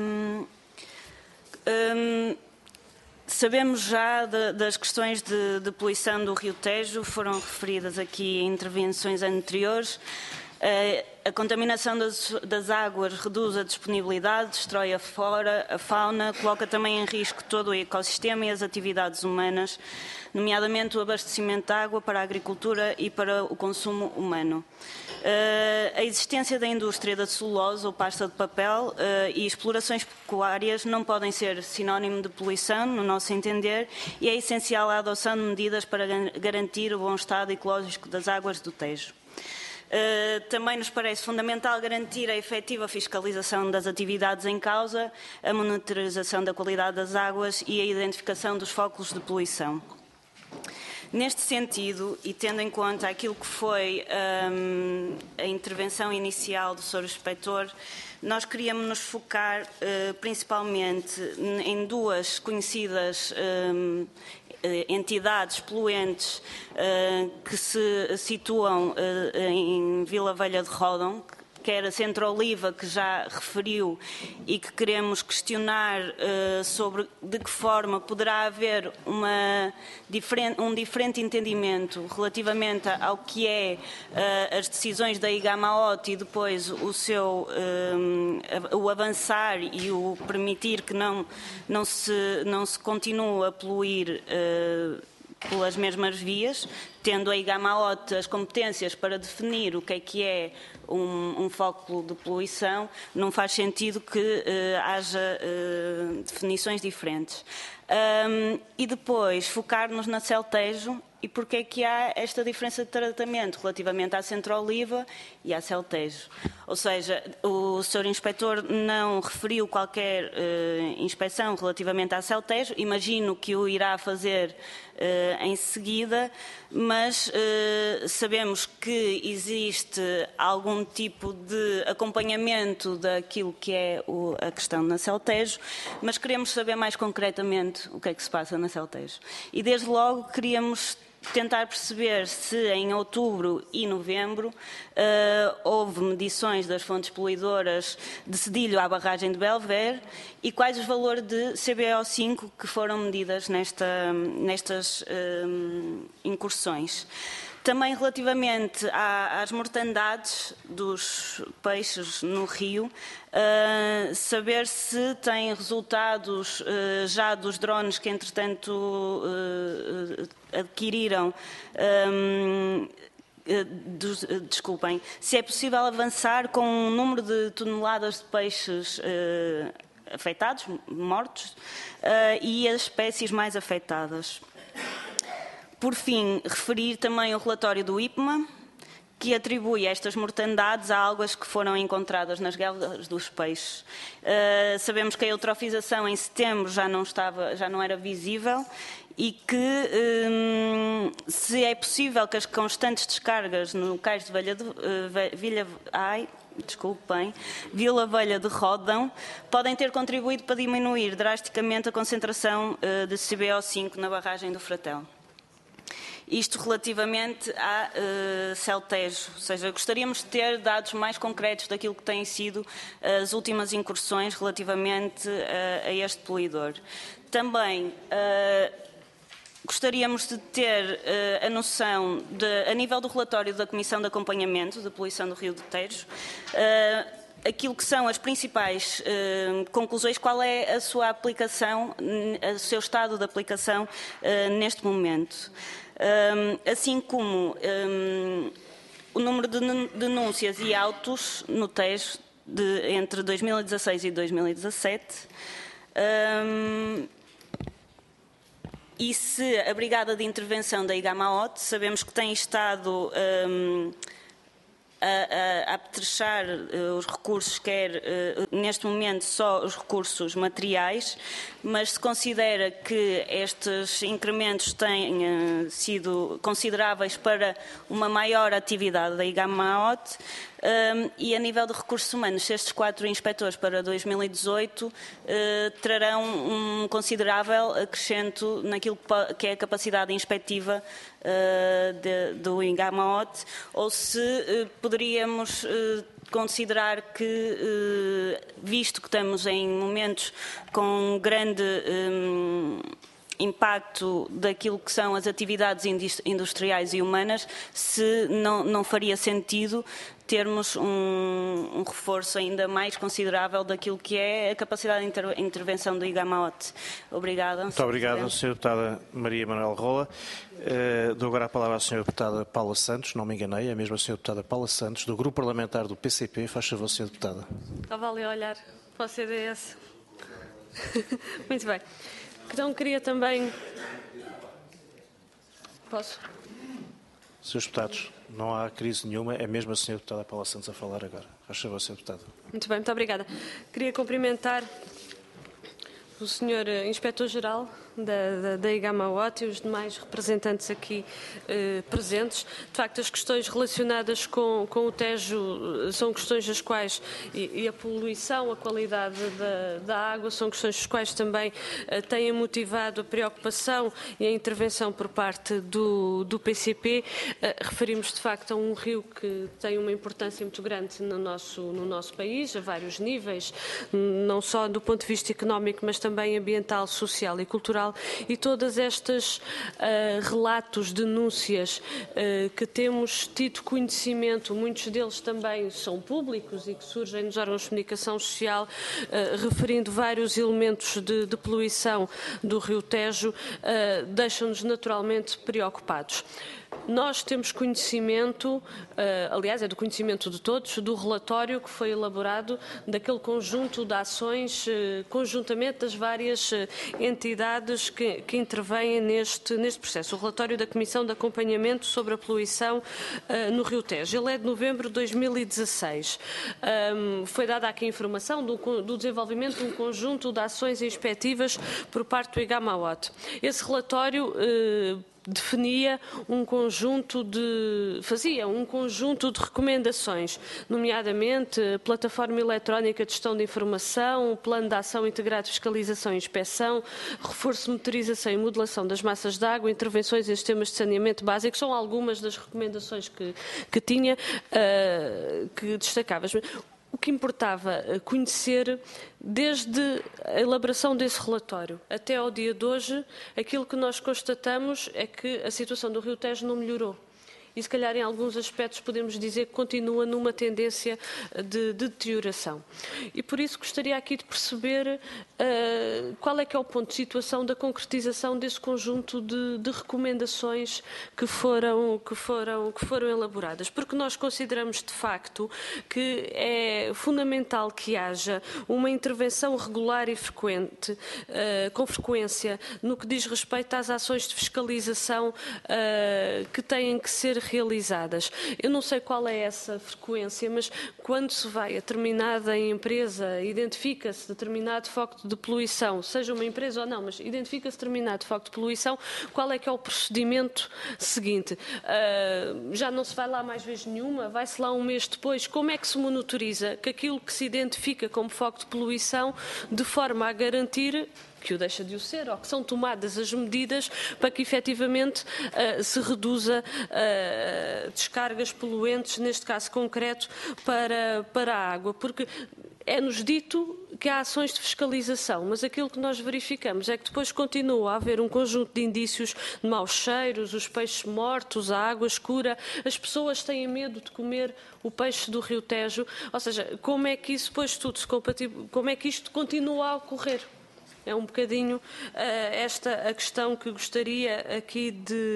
Sabemos já das questões de poluição do Rio Tejo, foram referidas aqui em intervenções anteriores. A contaminação das águas reduz a disponibilidade, destrói a flora, a fauna, coloca também em risco todo o ecossistema e as atividades humanas, nomeadamente o abastecimento de água para a agricultura e para o consumo humano. A existência da indústria da celulose ou pasta de papel e explorações pecuárias não podem ser sinónimo de poluição, no nosso entender, e é essencial a adoção de medidas para garantir o bom estado ecológico das águas do Tejo. Também nos parece fundamental garantir a efetiva fiscalização das atividades em causa, a monitorização da qualidade das águas e a identificação dos focos de poluição. Neste sentido, e tendo em conta aquilo que foi a intervenção inicial do Sr. Inspetor, nós queríamos nos focar principalmente em duas conhecidas entidades poluentes que se situam em Vila Velha de Ródão, que era Centro Oliva, que já referiu, e que queremos questionar sobre de que forma poderá haver um diferente entendimento relativamente ao que é as decisões da IGAMAOT e depois o avançar e o permitir que não se continue a poluir pelas mesmas vias, tendo a IGAMAOT as competências para definir o que é um foco de poluição, não faz sentido que haja definições diferentes. E depois focar-nos na CELTEJO e porque é que há esta diferença de tratamento relativamente à Centro-Oliva e à Celtejo. Ou seja, o Sr. Inspetor não referiu qualquer inspeção relativamente à Celtejo, imagino que o irá fazer em seguida, mas sabemos que existe algum tipo de acompanhamento daquilo que é a questão na Celtejo, mas queremos saber mais concretamente o que é que se passa na Celtejo. E desde logo queríamos tentar perceber se em outubro e novembro houve medições das fontes poluidoras de Cedilho à barragem de Belver e quais os valores de CBO5 que foram medidas nestas incursões. Também relativamente às mortandades dos peixes no rio, saber se tem resultados já dos drones que entretanto adquiriram, desculpem, se é possível avançar com um número de toneladas de peixes afetados, mortos, e as espécies mais afetadas. Por fim, referir também o relatório do IPMA, que atribui estas mortandades a algas que foram encontradas nas guelras dos peixes. Sabemos que a eutrofização em setembro já não era visível e que se é possível que as constantes descargas no cais de Vila Velha de Rodão podem ter contribuído para diminuir drasticamente a concentração de CBO5 na barragem do Fratel. Isto relativamente à Celtejo, ou seja, gostaríamos de ter dados mais concretos daquilo que têm sido as últimas incursões relativamente a este poluidor. Também gostaríamos de ter a noção, a nível do relatório da Comissão de Acompanhamento da Poluição do Rio do Tejo, aquilo que são as principais conclusões, qual é a sua aplicação, o seu estado de aplicação neste momento. Assim como o número de denúncias e autos no Tejo entre 2016 e 2017, e se a Brigada de Intervenção da Igamaote, sabemos que tem estado a apetrechar os recursos, quer neste momento só os recursos materiais, mas se considera que estes incrementos têm sido consideráveis para uma maior atividade da Igamaote, e a nível de recursos humanos, se estes 4 inspectores para 2018 trarão um considerável acrescento naquilo que é a capacidade inspectiva do Igamaote, ou se poderíamos considerar que, visto que estamos em momentos com grande impacto daquilo que são as atividades industriais e humanas, se não faria sentido termos um reforço ainda mais considerável daquilo que é a capacidade de intervenção do Igamaote. Obrigada. Muito obrigado, Sra. Deputada Maria Manuel Rola. Dou agora a palavra à Sra. Deputada Paula Santos, não me enganei, é mesmo a Sra. Deputada Paula Santos, do Grupo Parlamentar do PCP. Faz favor, Sra. Deputada. Estava ali a olhar para o CDS. Muito bem. Então, queria também... Posso? Senhores deputados, não há crise nenhuma, é mesmo a Sra. Deputada Paula Santos a falar agora. Faz favor, Sra. Deputada. Muito bem, muito obrigada. Queria cumprimentar o Sr. Inspetor-Geral da Igamaote e os demais representantes aqui presentes. De facto, as questões relacionadas com o Tejo são questões das quais, e a poluição, a qualidade da água, são questões das quais também têm motivado a preocupação e a intervenção por parte do PCP. Referimos, de facto, a um rio que tem uma importância muito grande no nosso país, a vários níveis, não só do ponto de vista económico, mas também ambiental, social e cultural. E todas estas relatos, denúncias que temos tido conhecimento, muitos deles também são públicos e que surgem nos órgãos de comunicação social, referindo vários elementos de poluição do Rio Tejo, deixam-nos naturalmente preocupados. Nós temos conhecimento, aliás, é do conhecimento de todos, do relatório que foi elaborado daquele conjunto de ações, conjuntamente das várias entidades iniciativas que intervêm neste processo. O relatório da Comissão de Acompanhamento sobre a Poluição no Rio Tejo. Ele é de novembro de 2016. Foi dada aqui informação do desenvolvimento de um conjunto de ações inspectivas por parte do IGAMA-OT. Esse relatório fazia um conjunto de recomendações, nomeadamente plataforma eletrónica de gestão de informação, plano de ação integrado de fiscalização e inspeção, reforço de monitorização e modelação das massas de água, intervenções em sistemas de saneamento básico, são algumas das recomendações que tinha, que destacavas. O que importava conhecer, desde a elaboração desse relatório até ao dia de hoje, aquilo que nós constatamos é que a situação do Rio Tejo não melhorou. E, se calhar, em alguns aspectos podemos dizer que continua numa tendência de deterioração. E, por isso, gostaria aqui de perceber qual é que é o ponto de situação da concretização desse conjunto de recomendações que foram elaboradas. Porque nós consideramos, de facto, que é fundamental que haja uma intervenção regular e frequente, com frequência, no que diz respeito às ações de fiscalização que têm que ser realizadas. Eu não sei qual é essa frequência, mas quando se vai a determinada empresa, identifica-se determinado foco de poluição, seja uma empresa ou não, mas identifica-se determinado foco de poluição, qual é que é o procedimento seguinte? Já não se vai lá mais vez nenhuma? Vai-se lá um mês depois? Como é que se monitoriza que aquilo que se identifica como foco de poluição, de forma a garantir que o deixa de o ser, ou que são tomadas as medidas para que efetivamente se reduza descargas poluentes, neste caso concreto, para a água? Porque é-nos dito que há ações de fiscalização, mas aquilo que nós verificamos é que depois continua a haver um conjunto de indícios de maus cheiros, os peixes mortos, a água escura, as pessoas têm medo de comer o peixe do Rio Tejo, ou seja, como é que isso depois tudo se compatibiliza, como é que isto continua a ocorrer? É um bocadinho esta a questão que gostaria aqui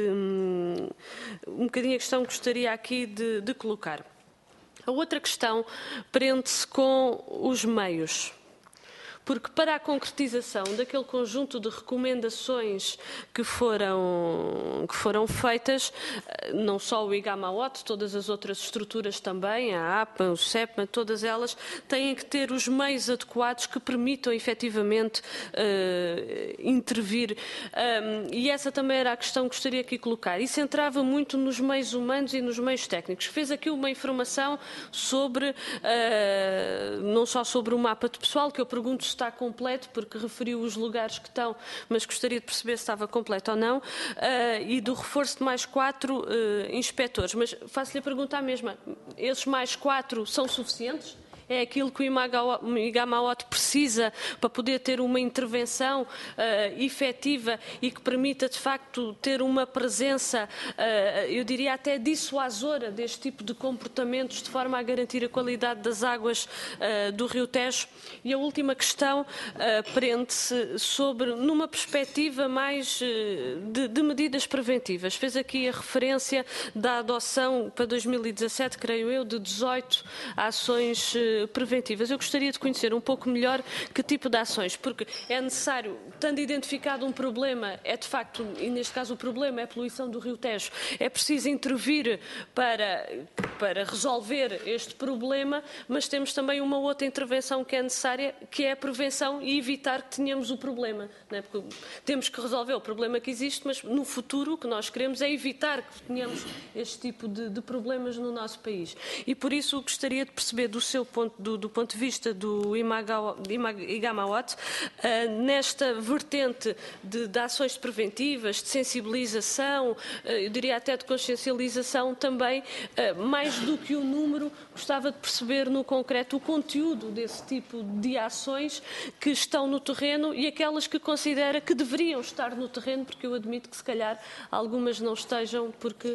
de colocar. A outra questão prende-se com os meios. Porque para a concretização daquele conjunto de recomendações que foram feitas, não só o IGAMA-OT, todas as outras estruturas também, a APA, o CEPMA, todas elas têm que ter os meios adequados que permitam efetivamente intervir. E essa também era a questão que gostaria aqui de colocar. Isso entrava muito nos meios humanos e nos meios técnicos. Fez aqui uma informação sobre, não só sobre o mapa de pessoal, que eu pergunto se está completo, porque referiu os lugares que estão, mas gostaria de perceber se estava completo ou não, e do reforço de mais 4 inspectores. Mas faço-lhe a pergunta à mesma, esses mais 4 são suficientes? É aquilo que o IGAMA-OT precisa para poder ter uma intervenção efetiva e que permita, de facto, ter uma presença, eu diria até dissuasora deste tipo de comportamentos, de forma a garantir a qualidade das águas do Rio Tejo? E a última questão prende-se sobre, numa perspectiva mais de medidas preventivas. Fez aqui a referência da adoção para 2017, creio eu, de 18 ações preventivas. Eu gostaria de conhecer um pouco melhor que tipo de ações, porque é necessário, tendo identificado um problema, é de facto, e neste caso o problema é a poluição do Rio Tejo, é preciso intervir para resolver este problema, mas temos também uma outra intervenção que é necessária, que é a prevenção e evitar que tenhamos o problema. Não é? Porque temos que resolver o problema que existe, mas no futuro o que nós queremos é evitar que tenhamos este tipo de problemas no nosso país. E por isso gostaria de perceber do seu ponto de vista do IGAMA-OT, nesta vertente de ações preventivas, de sensibilização, eu diria até de consciencialização também, mais do que o número, gostava de perceber no concreto o conteúdo desse tipo de ações que estão no terreno e aquelas que considera que deveriam estar no terreno, porque eu admito que se calhar algumas não estejam, porque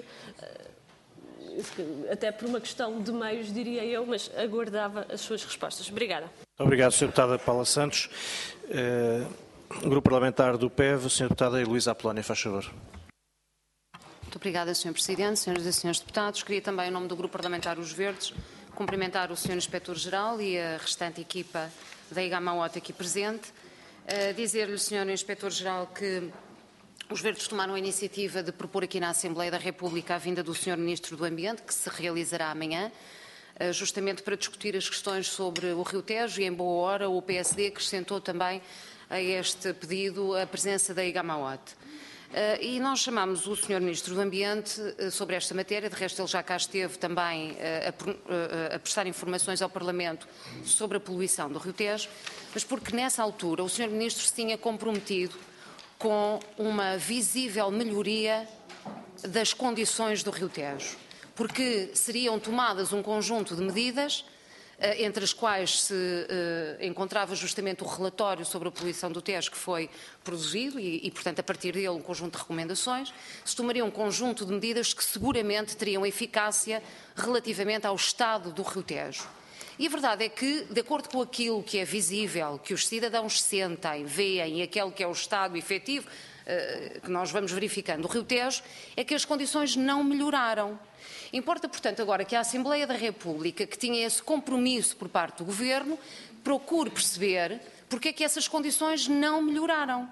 até por uma questão de meios, diria eu, mas aguardava as suas respostas. Obrigada. Obrigado, Sra. Deputada Paula Santos. Grupo Parlamentar do PEV, Sra. Deputada Heloísa Apolónia, faz favor. Muito obrigada, Sr. Presidente, Senhoras e Senhores Deputados. Queria também, em nome do Grupo Parlamentar Os Verdes, cumprimentar o Sr. Inspetor-Geral e a restante equipa da IGAMA-OT aqui presente. Dizer-lhe, Sr. Inspetor-Geral, que os Verdes tomaram a iniciativa de propor aqui na Assembleia da República a vinda do Sr. Ministro do Ambiente, que se realizará amanhã, justamente para discutir as questões sobre o Rio Tejo, e em boa hora o PSD acrescentou também a este pedido a presença da IGAMAOT. E nós chamámos o Sr. Ministro do Ambiente sobre esta matéria, de resto ele já cá esteve também a prestar informações ao Parlamento sobre a poluição do Rio Tejo, mas porque nessa altura o Sr. Ministro se tinha comprometido com uma visível melhoria das condições do Rio Tejo, porque seriam tomadas um conjunto de medidas, entre as quais se encontrava justamente o relatório sobre a poluição do Tejo que foi produzido e, portanto, a partir dele um conjunto de recomendações, se tomaria um conjunto de medidas que seguramente teriam eficácia relativamente ao estado do Rio Tejo. E a verdade é que, de acordo com aquilo que é visível, que os cidadãos sentem, veem, e aquele que é o estado efetivo, que nós vamos verificando do Rio Tejo, é que as condições não melhoraram. Importa, portanto, agora que a Assembleia da República, que tinha esse compromisso por parte do Governo, procure perceber porque é que essas condições não melhoraram.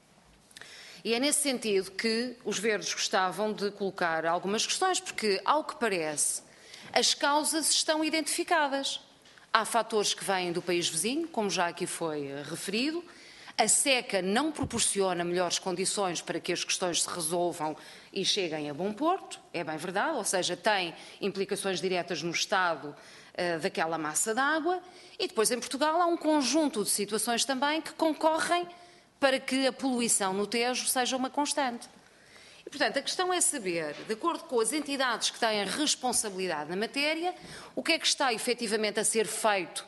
E é nesse sentido que os Verdes gostavam de colocar algumas questões, porque, ao que parece, as causas estão identificadas. Há fatores que vêm do país vizinho, como já aqui foi referido. A seca não proporciona melhores condições para que as questões se resolvam e cheguem a bom porto, é bem verdade, ou seja, tem implicações diretas no estado daquela massa d'água. E depois em Portugal há um conjunto de situações também que concorrem para que a poluição no Tejo seja uma constante. E, portanto, a questão é saber, de acordo com as entidades que têm responsabilidade na matéria, o que é que está efetivamente a ser feito,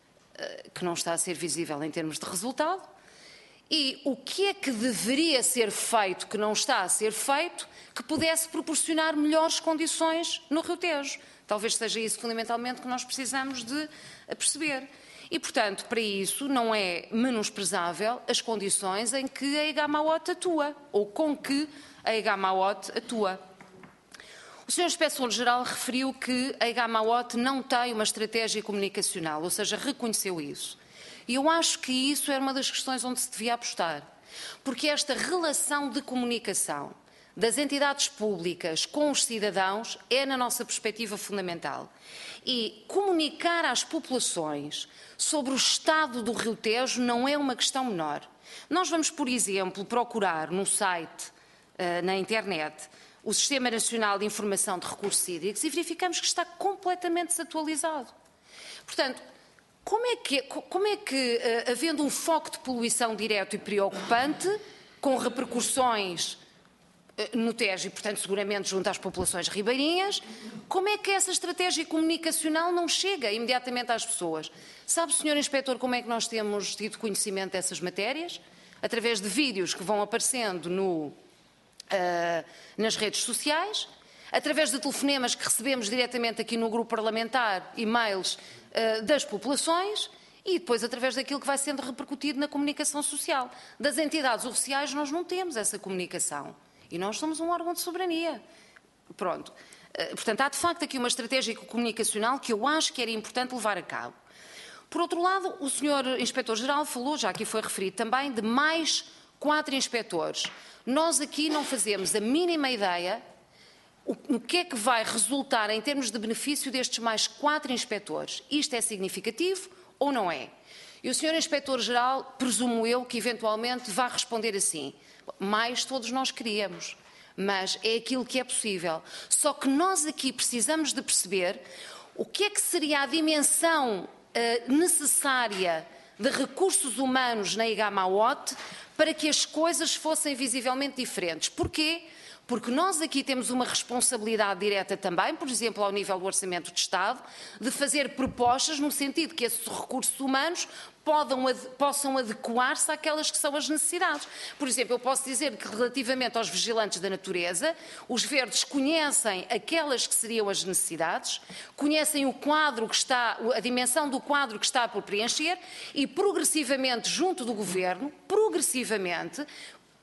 que não está a ser visível em termos de resultado, e o que é que deveria ser feito, que não está a ser feito, que pudesse proporcionar melhores condições no Rio Tejo. Talvez seja isso fundamentalmente que nós precisamos de perceber. E, portanto, para isso não é menosprezável as condições em que a IGAMAOT atua, ou com que a IGAMAOT atua. O Sr. Inspetor-Geral referiu que a IGAMAOT não tem uma estratégia comunicacional, ou seja, reconheceu isso. E eu acho que isso era uma das questões onde se devia apostar, porque esta relação de comunicação das entidades públicas com os cidadãos é, na nossa perspectiva, fundamental. E comunicar às populações sobre o estado do Rio Tejo não é uma questão menor. Nós vamos, por exemplo, procurar no site, na internet, o Sistema Nacional de Informação de Recursos Hídricos e verificamos que está completamente desatualizado. Portanto, como é que, havendo um foco de poluição direto e preocupante, com repercussões no Tejo e, portanto, seguramente junto às populações ribeirinhas, como é que essa estratégia comunicacional não chega imediatamente às pessoas? Sabe, Sr. Inspetor, como é que nós temos tido conhecimento dessas matérias? Através de vídeos que vão aparecendo nas redes sociais, através de telefonemas que recebemos diretamente aqui no grupo parlamentar, e-mails das populações e depois através daquilo que vai sendo repercutido na comunicação social. Das entidades oficiais nós não temos essa comunicação e nós somos um órgão de soberania. Pronto. Portanto, há de facto aqui uma estratégia comunicacional que eu acho que era importante levar a cabo. Por outro lado, o Sr. Inspetor-Geral falou, já aqui foi referido também, de mais 4 inspectores. Nós aqui não fazemos a mínima ideia o que é que vai resultar em termos de benefício destes mais 4 inspectores. Isto é significativo ou não é? E o Sr. Inspetor-Geral, presumo eu, que eventualmente vai responder assim. Mais todos nós queríamos, mas é aquilo que é possível. Só que nós aqui precisamos de perceber o que é que seria a dimensão necessária de recursos humanos na IGAMAOT para que as coisas fossem visivelmente diferentes. Porquê? Porque nós aqui temos uma responsabilidade direta também, por exemplo, ao nível do Orçamento de Estado, de fazer propostas no sentido que esses recursos humanos possam adequar-se àquelas que são as necessidades. Por exemplo, eu posso dizer que relativamente aos vigilantes da natureza, os Verdes conhecem aquelas que seriam as necessidades, conhecem o quadro que está, a dimensão do quadro que está por preencher e progressivamente, junto do Governo, progressivamente,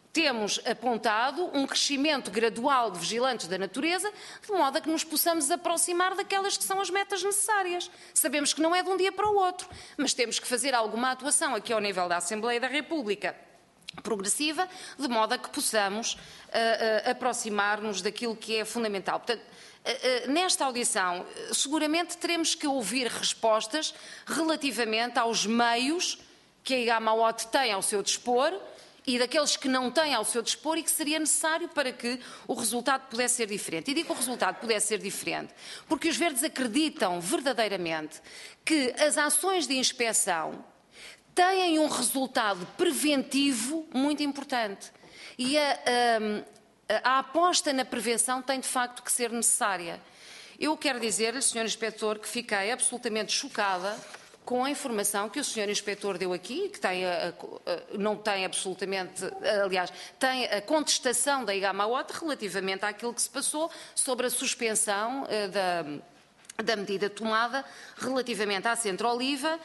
temos apontado um crescimento gradual de vigilantes da natureza, de modo a que nos possamos aproximar daquelas que são as metas necessárias. Sabemos que não é de um dia para o outro, mas temos que fazer alguma atuação aqui ao nível da Assembleia da República progressiva, de modo a que possamos aproximar-nos daquilo que é fundamental. Portanto, nesta audição, seguramente teremos que ouvir respostas relativamente aos meios que a IGAMA-OT tem ao seu dispor e daqueles que não têm ao seu dispor e que seria necessário para que o resultado pudesse ser diferente. E digo que o resultado pudesse ser diferente porque os verdes acreditam verdadeiramente que as ações de inspeção têm um resultado preventivo muito importante. E a aposta na prevenção tem de facto que ser necessária. Eu quero dizer-lhe, Sr. Inspetor, que fiquei absolutamente chocada com a informação que o Sr. Inspetor deu aqui, que não tem absolutamente, aliás, tem a contestação da IGAMA-OT relativamente àquilo que se passou sobre a suspensão da medida tomada relativamente à Centro-Oliva,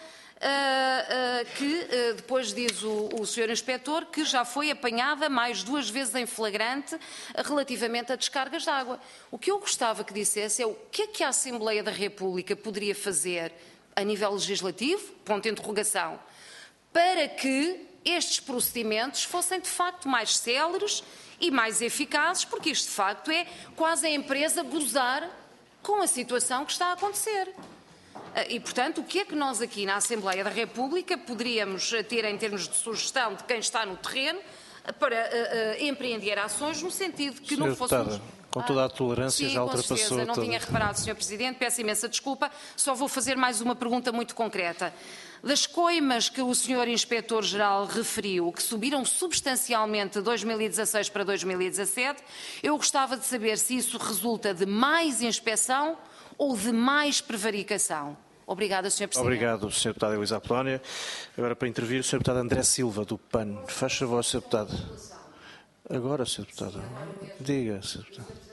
que depois diz o Sr. Inspetor que já foi apanhada mais 2 vezes em flagrante relativamente a descargas de água. O que eu gostava que dissesse é o que é que a Assembleia da República poderia fazer a nível legislativo, ponto de interrogação, para que estes procedimentos fossem de facto mais céleres e mais eficazes, porque isto de facto é quase a empresa gozar com a situação que está a acontecer. E, portanto, o que é que nós aqui na Assembleia da República poderíamos ter em termos de sugestão de quem está no terreno para empreender ações no sentido que não fôssemos... Com toda a tolerância, já ultrapassou. Com certeza, não tinha reparado, Sr. Presidente, peço imensa desculpa, só vou fazer mais uma pergunta muito concreta. Das coimas que o Sr. Inspetor-Geral referiu, que subiram substancialmente de 2016 para 2017, eu gostava de saber se isso resulta de mais inspeção ou de mais prevaricação. Obrigada, Sr. Presidente. Obrigado, Sr. Deputado Elisa Apolónia. Agora, para intervir, o Sr. Deputado André Silva, do PAN. Faz favor, Sr. Deputado. Agora, Sr. Deputado. Diga, Sr. Deputado.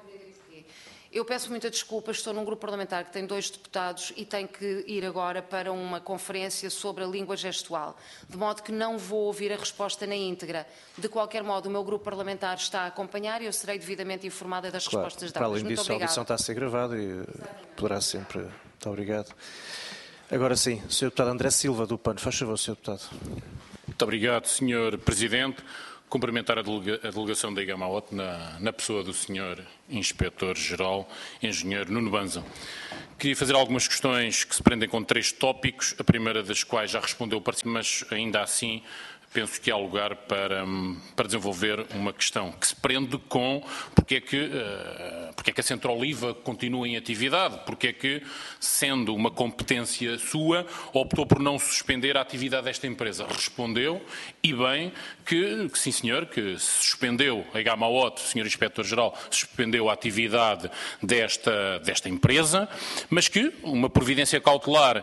Eu peço muita desculpa, estou num grupo parlamentar que tem 2 deputados e tenho que ir agora para uma conferência sobre a língua gestual, de modo que não vou ouvir a resposta na íntegra. De qualquer modo, o meu grupo parlamentar está a acompanhar e eu serei devidamente informada das respostas dadas. Para além disso, a audição está a ser gravada e poderá sempre... Muito obrigado. Agora sim, Sr. Deputado André Silva, do PAN. Faz favor, Sr. Deputado. Muito obrigado, Sr. Presidente. Cumprimentar a delegação da IGAMA-OT na pessoa do Sr. Inspetor-Geral, Engenheiro Nuno Banza. Queria fazer algumas questões que se prendem com 3 tópicos, a primeira das quais já respondeu o parceiro, mas ainda assim penso que há lugar para desenvolver uma questão que se prende com porque é que a Centro-Oliva continua em atividade, porque é que, sendo uma competência sua, optou por não suspender a atividade desta empresa. Respondeu, e bem, que sim senhor, que suspendeu a IGAMA-OT, o Sr. Inspetor-Geral suspendeu a atividade desta empresa, mas que uma providência cautelar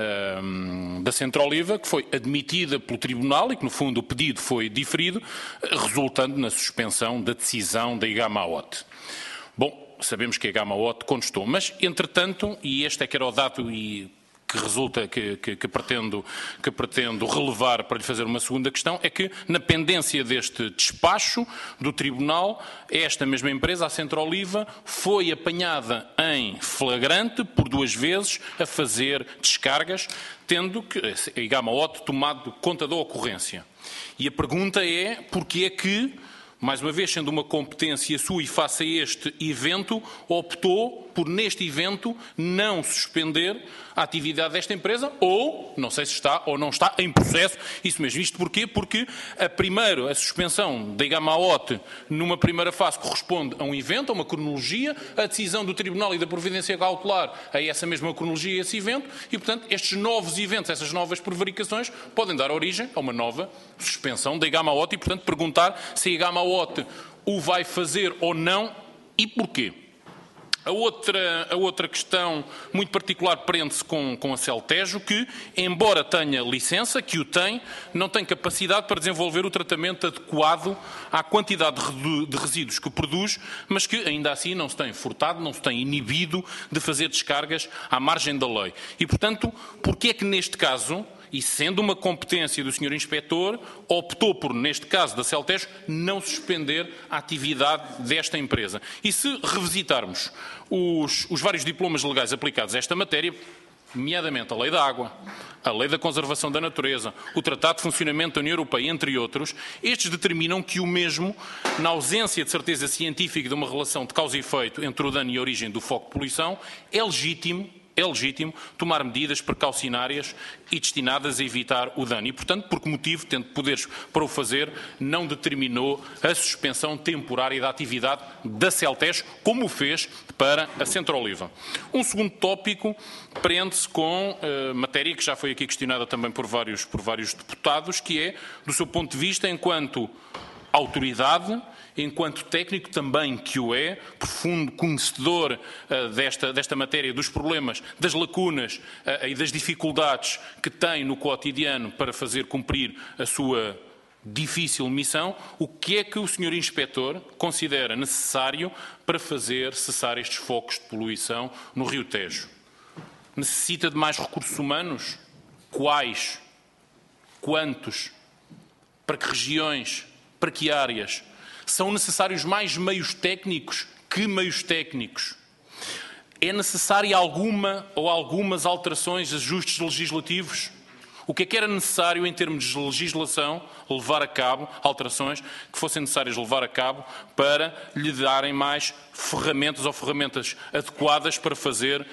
da Centro-Oliva, que foi admitida pelo Tribunal e que, no fundo, o pedido foi diferido, resultando na suspensão da decisão da IGAMA-OT. Bom, sabemos que a IGAMA-OT contestou, mas, entretanto, e este é que era o dado e que resulta que pretendo relevar para lhe fazer uma segunda questão, é que, na pendência deste despacho do Tribunal, esta mesma empresa, a Centro-Oliva, foi apanhada em flagrante por 2 vezes a fazer descargas, tendo que a IGAMA-OT tomado conta da ocorrência. E a pergunta é, porque é que, mais uma vez, sendo uma competência sua e face a este evento, optou por, neste evento, não suspender a atividade desta empresa, ou, não sei se está ou não está, em processo, isso mesmo. Isto porquê? Porque a suspensão da IGAMA-OT, numa primeira fase, corresponde a um evento, a uma cronologia, a decisão do Tribunal e da providência cautelar a essa mesma cronologia, a esse evento, e, portanto, estes novos eventos, essas novas prevaricações, podem dar origem a uma nova suspensão da IGAMA-OT e, portanto, perguntar se a IGAMA-OT o vai fazer ou não e porquê. A outra questão muito particular prende-se com a Celtejo, que, embora tenha licença, que o tem, não tem capacidade para desenvolver o tratamento adequado à quantidade de resíduos que produz, mas que ainda assim não se tem furtado, não se tem inibido de fazer descargas à margem da lei. E, portanto, porque é que neste caso, e sendo uma competência do Sr. Inspetor, optou por, neste caso da Celtejo, não suspender a atividade desta empresa. E se revisitarmos os vários diplomas legais aplicados a esta matéria, nomeadamente a Lei da Água, a Lei da Conservação da Natureza, o Tratado de Funcionamento da União Europeia, entre outros, estes determinam que o mesmo, na ausência de certeza científica de uma relação de causa e efeito entre o dano e a origem do foco de poluição, é legítimo tomar medidas precaucionárias e destinadas a evitar o dano. E, portanto, por que motivo, tendo poderes para o fazer, não determinou a suspensão temporária da atividade da Celtejo, como o fez para a Centro-Oliva. Um segundo tópico prende-se com matéria que já foi aqui questionada também por vários deputados, que é, do seu ponto de vista, enquanto autoridade, enquanto técnico também que o é, profundo conhecedor desta matéria, dos problemas, das lacunas e das dificuldades que tem no cotidiano para fazer cumprir a sua difícil missão, o que é que o Sr. Inspetor considera necessário para fazer cessar estes focos de poluição no Rio Tejo? Necessita de mais recursos humanos? Quais? Quantos? Para que regiões? Para que áreas? São necessários mais meios técnicos? Que meios técnicos? É necessária alguma ou algumas alterações, ajustes legislativos? O que é que era necessário em termos de legislação levar a cabo, alterações que fossem necessárias levar a cabo para lhe darem mais ferramentas ou ferramentas adequadas para fazer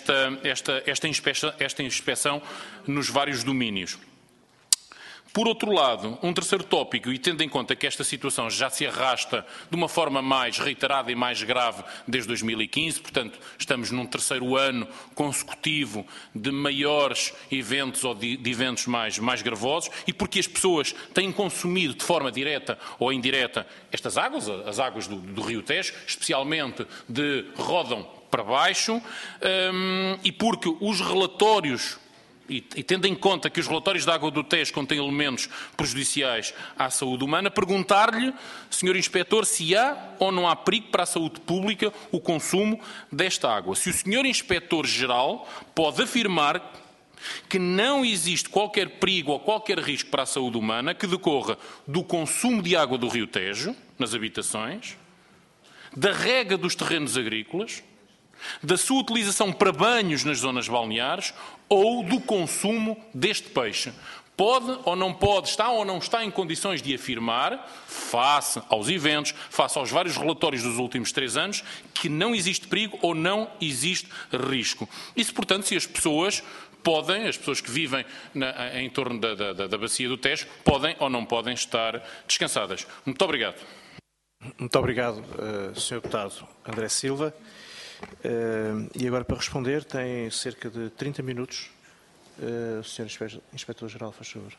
esta inspeção nos vários domínios? Por outro lado, um terceiro tópico, e tendo em conta que esta situação já se arrasta de uma forma mais reiterada e mais grave desde 2015, portanto, estamos num terceiro ano consecutivo de maiores eventos ou de eventos mais gravosos, e porque as pessoas têm consumido de forma direta ou indireta estas águas, as águas do Rio Tejo, especialmente de Ródão para baixo, e porque os relatórios, e tendo em conta que os relatórios da água do Tejo contêm elementos prejudiciais à saúde humana, perguntar-lhe, Sr. Inspetor, se há ou não há perigo para a saúde pública o consumo desta água. Se o Sr. Inspetor-Geral pode afirmar que não existe qualquer perigo ou qualquer risco para a saúde humana que decorra do consumo de água do Rio Tejo, nas habitações, da rega dos terrenos agrícolas, da sua utilização para banhos nas zonas balneares ou do consumo deste peixe. Pode ou não pode, está ou não está em condições de afirmar, face aos eventos, face aos vários relatórios dos últimos 3 anos, que não existe perigo ou não existe risco. Isso, portanto, se as pessoas podem, as pessoas que vivem em torno da bacia do Tejo, podem ou não podem estar descansadas. Muito obrigado. Muito obrigado, Sr. Deputado André Silva. E agora, para responder, tem cerca de 30 minutos. O Sr. Inspetor-Geral, faz favor.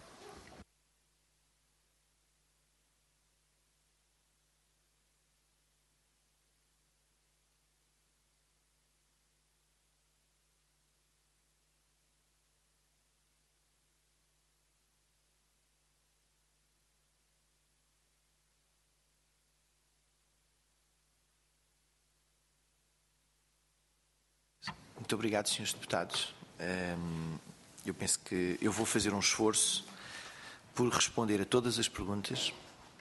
Muito obrigado, senhores deputados. Eu penso que eu vou fazer um esforço por responder a todas as perguntas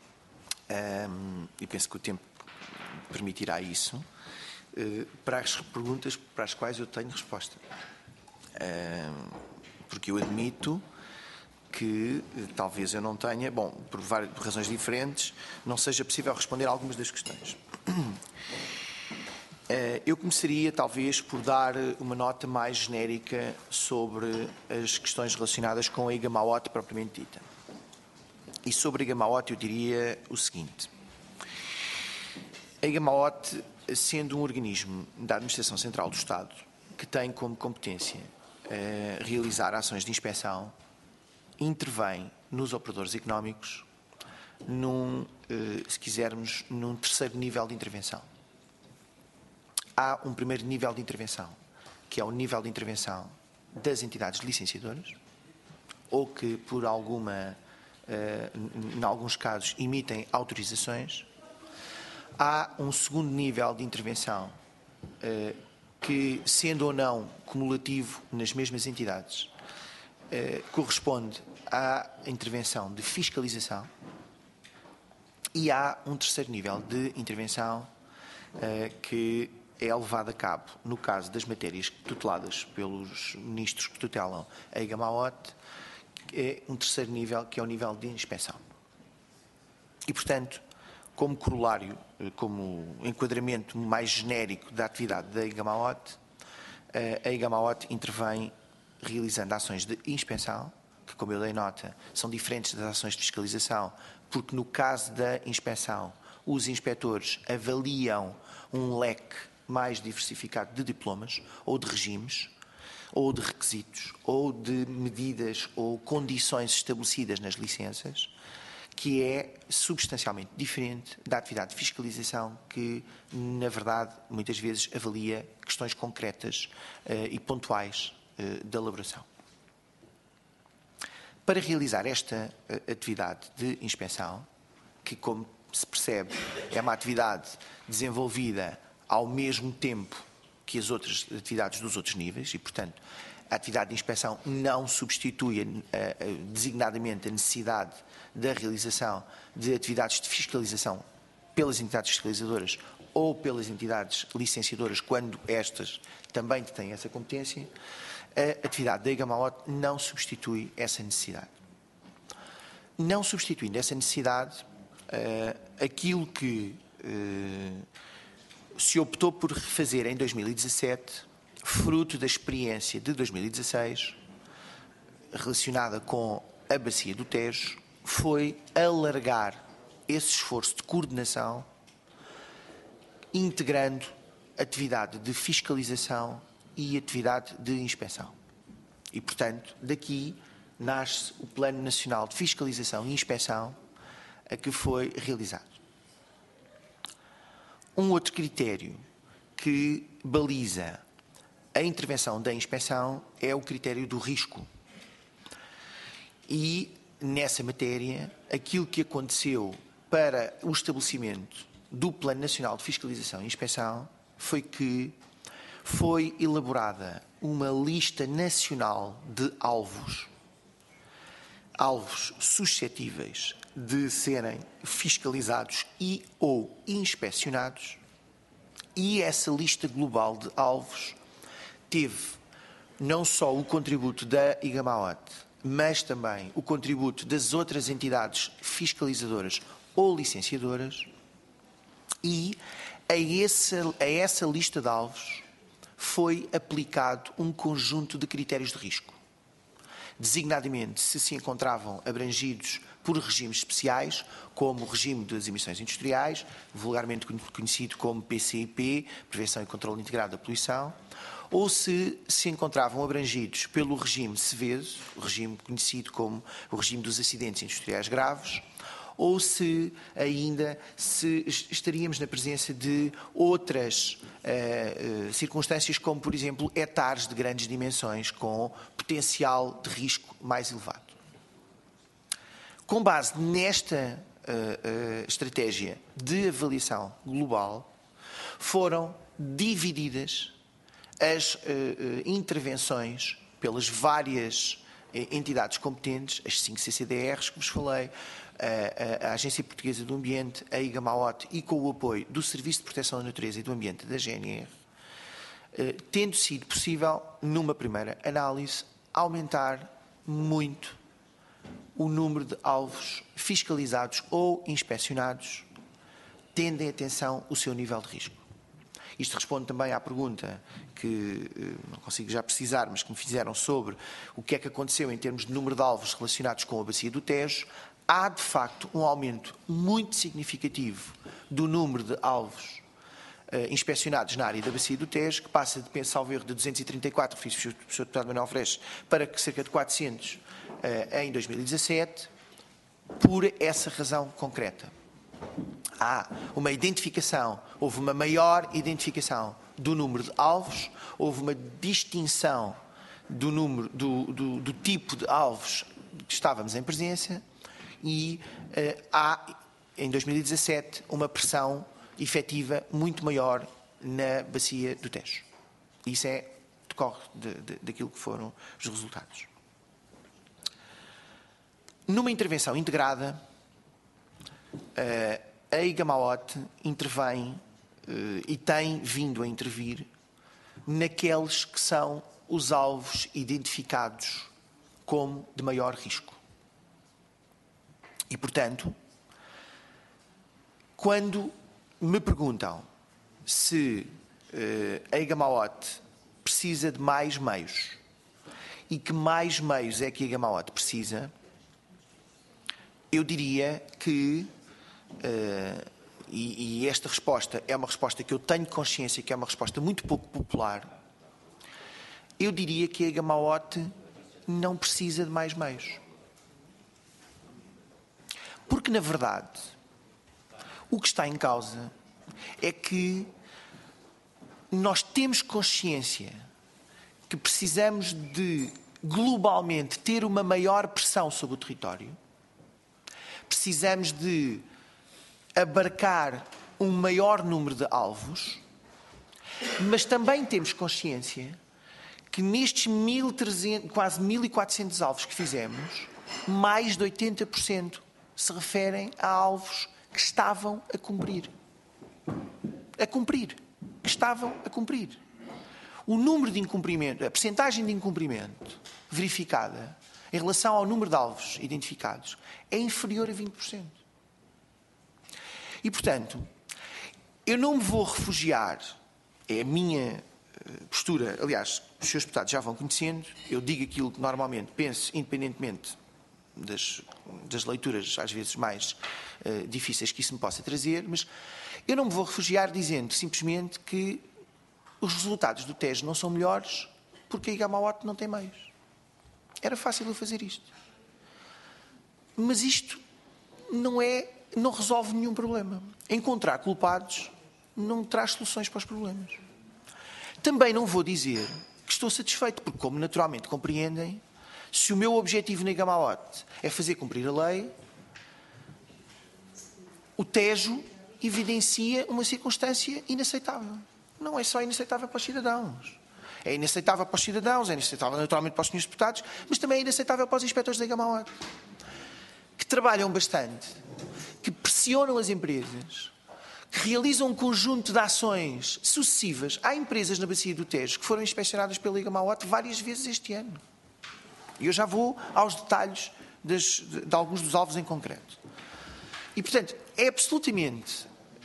e penso que o tempo permitirá isso para as perguntas para as quais eu tenho resposta. Porque eu admito que talvez eu não tenha, por razões diferentes, não seja possível responder a algumas das questões. Eu começaria, talvez, por dar uma nota mais genérica sobre as questões relacionadas com a Igamaote propriamente dita. E sobre a Igamaote eu diria o seguinte. A Igamaote, sendo um organismo da Administração Central do Estado, que tem como competência realizar ações de inspeção, intervém nos operadores económicos se quisermos, num terceiro nível de intervenção. Há um primeiro nível de intervenção, que é o nível de intervenção das entidades licenciadoras, ou que, em alguns casos, emitem autorizações. Há um segundo nível de intervenção, que, sendo ou não cumulativo nas mesmas entidades, corresponde à intervenção de fiscalização e há um terceiro nível de intervenção que é levado a cabo no caso das matérias tuteladas pelos ministros que tutelam a IGAMAOT, é um terceiro nível, que é o nível de inspeção. E, portanto, como corolário, como enquadramento mais genérico da atividade da IGAMAOT, a IGAMAOT intervém realizando ações de inspeção, que, como eu dei nota, são diferentes das ações de fiscalização, porque no caso da inspeção, os inspectores avaliam um leque mais diversificado de diplomas ou de regimes, ou de requisitos, ou de medidas ou condições estabelecidas nas licenças, que é substancialmente diferente da atividade de fiscalização que, na verdade, muitas vezes avalia questões concretas e pontuais da elaboração. Para realizar esta atividade de inspeção, que, como se percebe, é uma atividade desenvolvida ao mesmo tempo que as outras atividades dos outros níveis e, portanto, a atividade de inspeção não substitui designadamente a necessidade da realização de atividades de fiscalização pelas entidades fiscalizadoras ou pelas entidades licenciadoras, quando estas também têm essa competência. A atividade da IGAMAOT não substitui essa necessidade. Não substituindo essa necessidade, aquilo que se optou por refazer em 2017, fruto da experiência de 2016, relacionada com a bacia do Tejo, foi alargar esse esforço de coordenação, integrando atividade de fiscalização e atividade de inspeção. E, portanto, daqui nasce o Plano Nacional de Fiscalização e Inspeção a que foi realizado. Um outro critério que baliza a intervenção da inspeção é o critério do risco. E, nessa matéria, aquilo que aconteceu para o estabelecimento do Plano Nacional de Fiscalização e Inspeção foi que foi elaborada uma lista nacional de alvos suscetíveis de serem fiscalizados e ou inspecionados, e essa lista global de alvos teve não só o contributo da IGAMAOT, mas também o contributo das outras entidades fiscalizadoras ou licenciadoras, e a essa lista de alvos foi aplicado um conjunto de critérios de risco. Designadamente, se encontravam abrangidos por regimes especiais, como o regime das emissões industriais, vulgarmente conhecido como PCIP, Prevenção e Controle Integrado da Poluição, ou se encontravam abrangidos pelo regime Seveso, o regime conhecido como o regime dos acidentes industriais graves, ou se estaríamos na presença de outras circunstâncias, como, por exemplo, hectares de grandes dimensões com potencial de risco mais elevado. Com base nesta estratégia de avaliação global, foram divididas as intervenções pelas várias entidades competentes, as 5 CCDRs que vos falei, a Agência Portuguesa do Ambiente, a IGAMAOT, e com o apoio do Serviço de Proteção da Natureza e do Ambiente da GNR, tendo sido possível, numa primeira análise, aumentar muito o número de alvos fiscalizados ou inspecionados, tendo em atenção o seu nível de risco. Isto responde também à pergunta que não consigo já precisar, mas que me fizeram sobre o que é que aconteceu em termos de número de alvos relacionados com a bacia do Tejo. Há, de facto, um aumento muito significativo do número de alvos inspecionados na área da bacia do Tejo, que passa de, salvo erro, de 234, fiz o Sr. Deputado Manuel Freixo, para cerca de 400 em 2017, por essa razão concreta. Há uma identificação, houve uma maior identificação do número de alvos, houve uma distinção do número, do tipo de alvos que estávamos em presença, e há, em 2017, uma pressão efetiva muito maior na bacia do Tejo. Isso decorre daquilo que foram os resultados. numa intervenção integrada, a Igamaote intervém e tem vindo a intervir naqueles que são os alvos identificados como de maior risco. E, portanto, quando me perguntam se a Igamaote precisa de mais meios e que mais meios é que a Igamaote precisa, eu diria que, e esta resposta é uma resposta que eu tenho consciência que é uma resposta muito pouco popular, eu diria que a Igamaote não precisa de mais meios. Porque, na verdade, o que está em causa é que nós temos consciência que precisamos de, globalmente, ter uma maior pressão sobre o território. Precisamos de abarcar um maior número de alvos, mas também temos consciência que nestes 1.300, quase 1.400 alvos que fizemos, mais de 80% se referem a alvos que estavam a cumprir. Que estavam a cumprir. O número de incumprimento, a percentagem de incumprimento verificada em relação ao número de alvos identificados é inferior a 20%. E, portanto, eu não me vou refugiar, é a minha postura, aliás, os seus deputados já vão conhecendo, eu digo aquilo que normalmente penso, independentemente das leituras, às vezes mais difíceis que isso me possa trazer, mas eu não me vou refugiar dizendo simplesmente que os resultados do Tejo não são melhores porque a Igamaote não tem meios. Era fácil eu fazer isto. Mas isto não resolve nenhum problema. Encontrar culpados não traz soluções para os problemas. Também não vou dizer que estou satisfeito, porque, como naturalmente compreendem, se o meu objetivo na Igamaote é fazer cumprir a lei, o Tejo evidencia uma circunstância inaceitável. Não é só inaceitável para os cidadãos. É inaceitável para os cidadãos, é inaceitável naturalmente para os senhores deputados, mas também é inaceitável para os inspectores da Igamaote, que trabalham bastante, que pressionam as empresas, que realizam um conjunto de ações sucessivas. Há empresas na bacia do Tejo que foram inspecionadas pela Igamaote várias vezes este ano. E eu já vou aos detalhes de alguns dos alvos em concreto. E, portanto, é absolutamente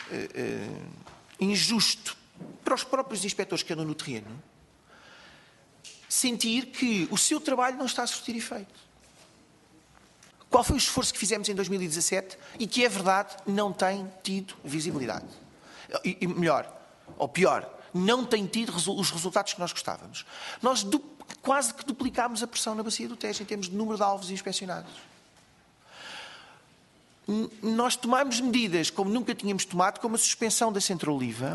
injusto para os próprios inspectores que andam no terreno sentir que o seu trabalho não está a surtir efeito. Qual foi o esforço que fizemos em 2017 e que, é verdade, não tem tido visibilidade? E melhor, ou pior, não tem tido os resultados que nós gostávamos. Nós quase que duplicámos a pressão na bacia do Tejo em termos de número de alvos inspecionados. Nós tomámos medidas como nunca tínhamos tomado, como a suspensão da Centro-Oliva,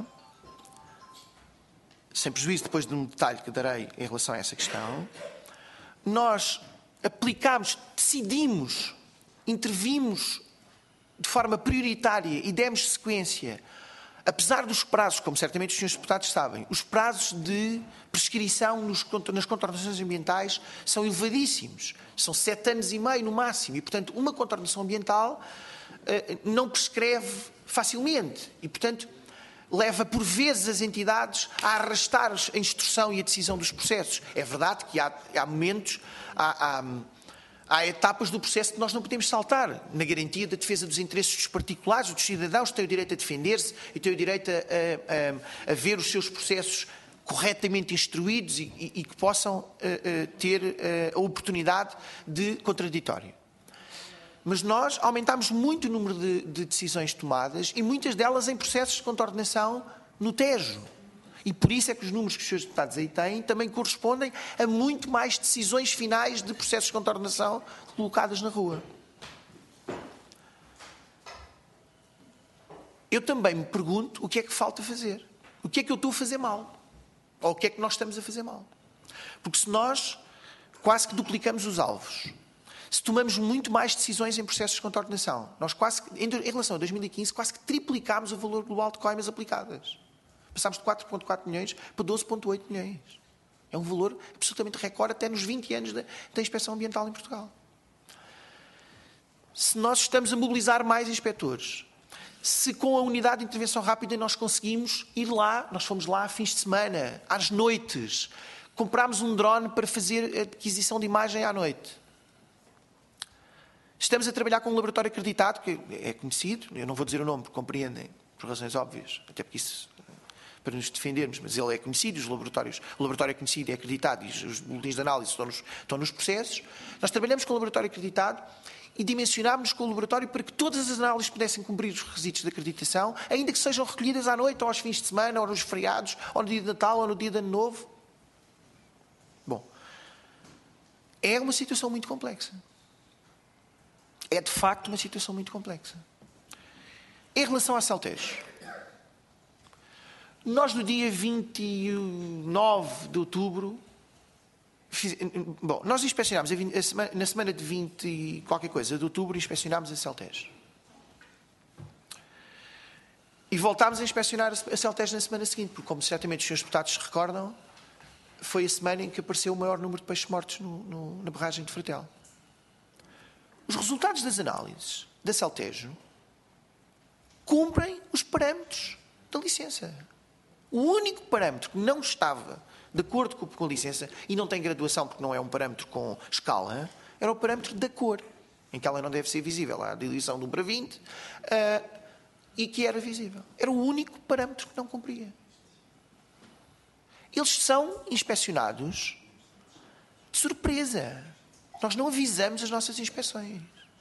sem prejuízo depois de um detalhe que darei em relação a essa questão. Nós aplicámos, decidimos, intervimos de forma prioritária e demos sequência, apesar dos prazos, como certamente os senhores deputados sabem, os prazos de prescrição nas contraordenações ambientais são elevadíssimos. São 7 anos e meio no máximo. E, portanto, uma contraordenação ambiental não prescreve facilmente. E, portanto, leva por vezes as entidades a arrastar a instrução e a decisão dos processos. É verdade que há momentos, há etapas do processo que nós não podemos saltar, na garantia da defesa dos interesses dos particulares, dos cidadãos que têm o direito a defender-se e têm o direito a ver os seus processos corretamente instruídos e que possam ter a oportunidade de contraditório. Mas nós aumentámos muito o número de decisões tomadas e muitas delas em processos de contraordenação no Tejo. E por isso é que os números que os senhores deputados aí têm também correspondem a muito mais decisões finais de processos de contraordenação colocadas na rua. Eu também me pergunto o que é que falta fazer. O que é que eu estou a fazer mal? Ou o que é que nós estamos a fazer mal? Porque se nós quase que duplicamos os alvos, se tomamos muito mais decisões em processos de contraordenação, nós quase, em relação a 2015, quase que triplicámos o valor global de coimas aplicadas. Passámos de 4,4 milhões para 12,8 milhões. É um valor absolutamente recorde até nos 20 anos da inspeção ambiental em Portugal. se nós estamos a mobilizar mais inspectores, se com a unidade de intervenção rápida nós conseguimos ir lá, nós fomos lá a fins de semana, às noites, comprámos um drone para fazer aquisição de imagem à noite. Estamos a trabalhar com um laboratório acreditado, que é conhecido, eu não vou dizer o nome, porque compreendem, por razões óbvias, até porque isso, para nos defendermos, mas ele é conhecido, o laboratório é conhecido, é acreditado, e os boletins de análise estão nos processos. Nós trabalhamos com o laboratório acreditado e dimensionámos com o laboratório para que todas as análises pudessem cumprir os requisitos de acreditação, ainda que sejam recolhidas à noite, ou aos fins de semana, ou nos feriados, ou no dia de Natal, ou no dia de Ano Novo. Bom, é uma situação muito complexa. É, de facto, uma situação muito complexa. Em relação à Celtejo, nós no dia 29 de outubro, nós inspecionámos, na semana de 20 e qualquer coisa de outubro, inspecionámos a Celtejo. E voltámos a inspecionar a Celtejo na semana seguinte, porque, como certamente os senhores deputados se recordam, foi a semana em que apareceu o maior número de peixes mortos na barragem de Fratel. Os resultados das análises da Celtejo cumprem os parâmetros da licença. O único parâmetro que não estava de acordo com a licença, e não tem graduação porque não é um parâmetro com escala, era o parâmetro da cor, em que ela não deve ser visível. Há a diluição de 1 para 20, e que era visível. Era o único parâmetro que não cumpria. Eles são inspecionados de surpresa. Nós não avisamos as nossas inspeções.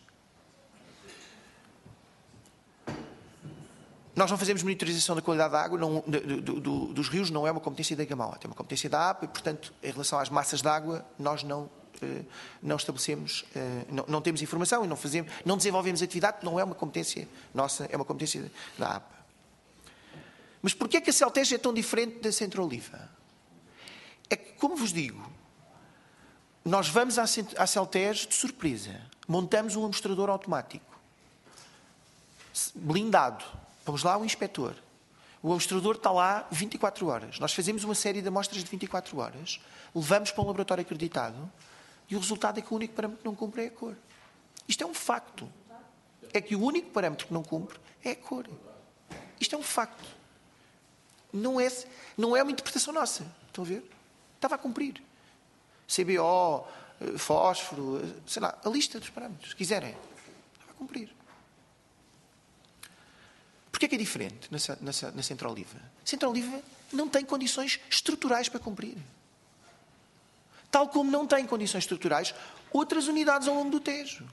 Nós não fazemos monitorização da qualidade da água dos rios, não é uma competência da Gamaote, é uma competência da APA e, portanto, em relação às massas de água, nós não estabelecemos, não temos informação e não desenvolvemos atividade, não é uma competência nossa, é uma competência da APA. Mas porquê é que a Celtejo é tão diferente da Centro-Oliva? É que, como vos digo, nós vamos à Celtejo de surpresa. Montamos um amostrador automático. Blindado. Vamos lá ao inspetor. O amostrador está lá 24 horas. Nós fazemos uma série de amostras de 24 horas, levamos para um laboratório acreditado e o resultado é que o único parâmetro que não cumpre é a cor. Isto é um facto. É que o único parâmetro que não cumpre é a cor. Isto é um facto. Não é uma interpretação nossa. Estão a ver? Estava a cumprir. CBO, fósforo, sei lá, a lista dos parâmetros, se quiserem. Estava a cumprir. Porquê é que é diferente na Centro-Oliva? Centro-Oliva não tem condições estruturais para cumprir. Tal como não tem condições estruturais outras unidades ao longo do Tejo.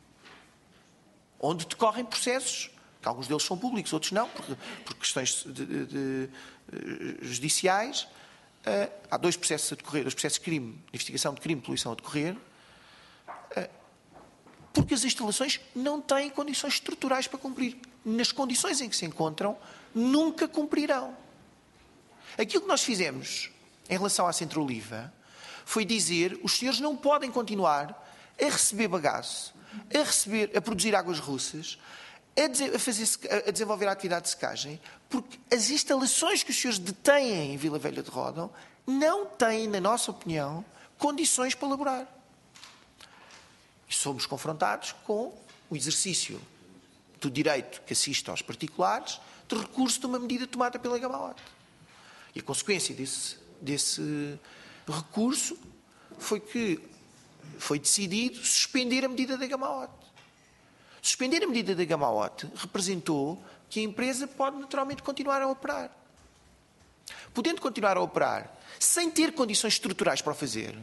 Onde decorrem processos, que alguns deles são públicos, outros não, por questões judiciais. Há 2 processos a decorrer, 2 processos de crime, de investigação de crime e poluição a decorrer, porque as instalações não têm condições estruturais para cumprir. Nas condições em que se encontram, nunca cumprirão. Aquilo que nós fizemos em relação à Centro-Oliva foi dizer os senhores não podem continuar a receber bagaço, a produzir águas russas, a desenvolver a atividade de secagem, porque as instalações que os senhores detêm em Vila Velha de Ródão não têm, na nossa opinião, condições para elaborar. E somos confrontados com o exercício do direito que assiste aos particulares de recurso de uma medida tomada pela Gamaote. E a consequência desse recurso foi que foi decidido suspender a medida da Gamaote. Suspender a medida da Gamaote representou que a empresa pode naturalmente continuar a operar. Podendo continuar a operar sem ter condições estruturais para o fazer,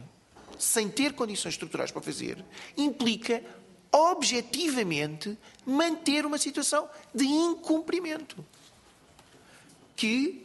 implica objetivamente manter uma situação de incumprimento. Que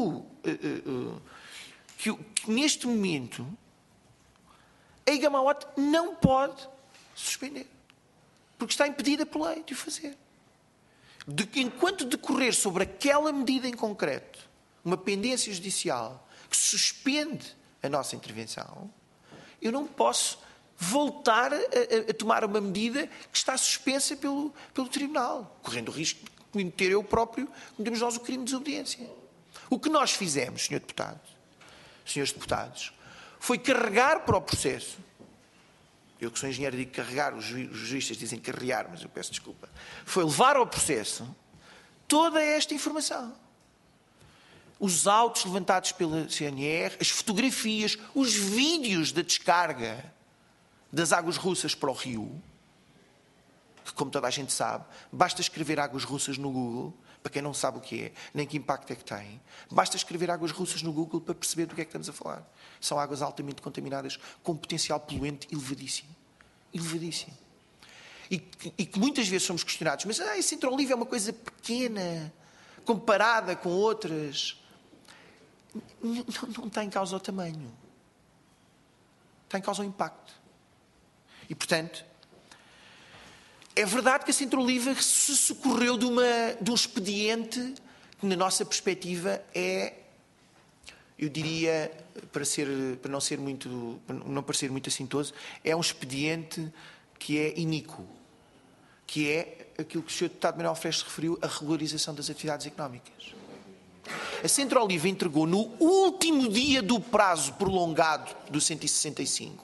neste momento a Gamaote não pode suspender. Porque está impedida por lei de o fazer. Enquanto decorrer sobre aquela medida em concreto uma pendência judicial que suspende a nossa intervenção, eu não posso voltar a tomar uma medida que está suspensa pelo Tribunal, correndo o risco de cometer eu próprio, cometemos nós o crime de desobediência. O que nós fizemos, senhores deputados, foi carregar para o processo eu que sou engenheiro digo carregar, os juristas dizem carrear, mas eu peço desculpa, foi levar ao processo toda esta informação. Os autos levantados pela CNR, as fotografias, os vídeos da descarga das águas russas para o rio, que, como toda a gente sabe, basta escrever águas russas no Google, para quem não sabe o que é, nem que impacto é que tem, basta escrever águas russas no Google para perceber do que é que estamos a falar. São águas altamente contaminadas, com potencial poluente elevadíssimo. Elevadíssimo. E que muitas vezes somos questionados, mas esse Centro-Oliva é uma coisa pequena, comparada com outras. Não está em causa o tamanho. Está em causa o impacto. E, portanto, é verdade que a Centro-Oliva se socorreu de um expediente que, na nossa perspectiva, é, eu diria, para não parecer muito assintoso, é um expediente que é iníquo, que é aquilo que o Sr. Deputado Manuel Freixo referiu, a regularização das atividades económicas. A Centro-Oliva entregou no último dia do prazo prolongado do 165,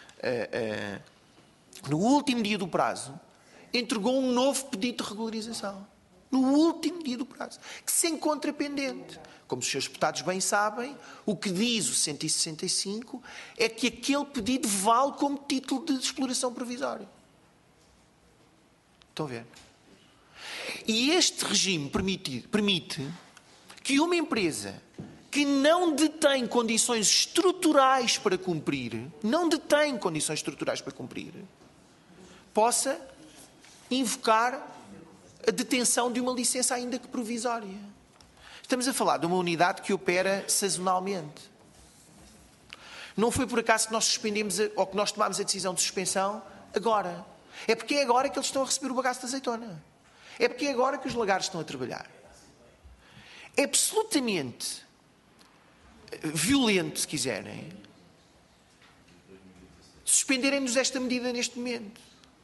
no último dia do prazo, entregou um novo pedido de regularização. No último dia do prazo, que se encontra pendente. Como os senhores deputados bem sabem, o que diz o 165 é que aquele pedido vale como título de exploração provisória. Estão a ver? E este regime permite que uma empresa que não detém condições estruturais para cumprir, possa invocar a detenção de uma licença ainda que provisória. Estamos a falar de uma unidade que opera sazonalmente. Não foi por acaso que nós suspendemos ou que nós tomámos a decisão de suspensão agora. É porque é agora que eles estão a receber o bagaço de azeitona. É porque é agora que os lagares estão a trabalhar. É absolutamente violento, se quiserem, suspenderem-nos esta medida neste momento.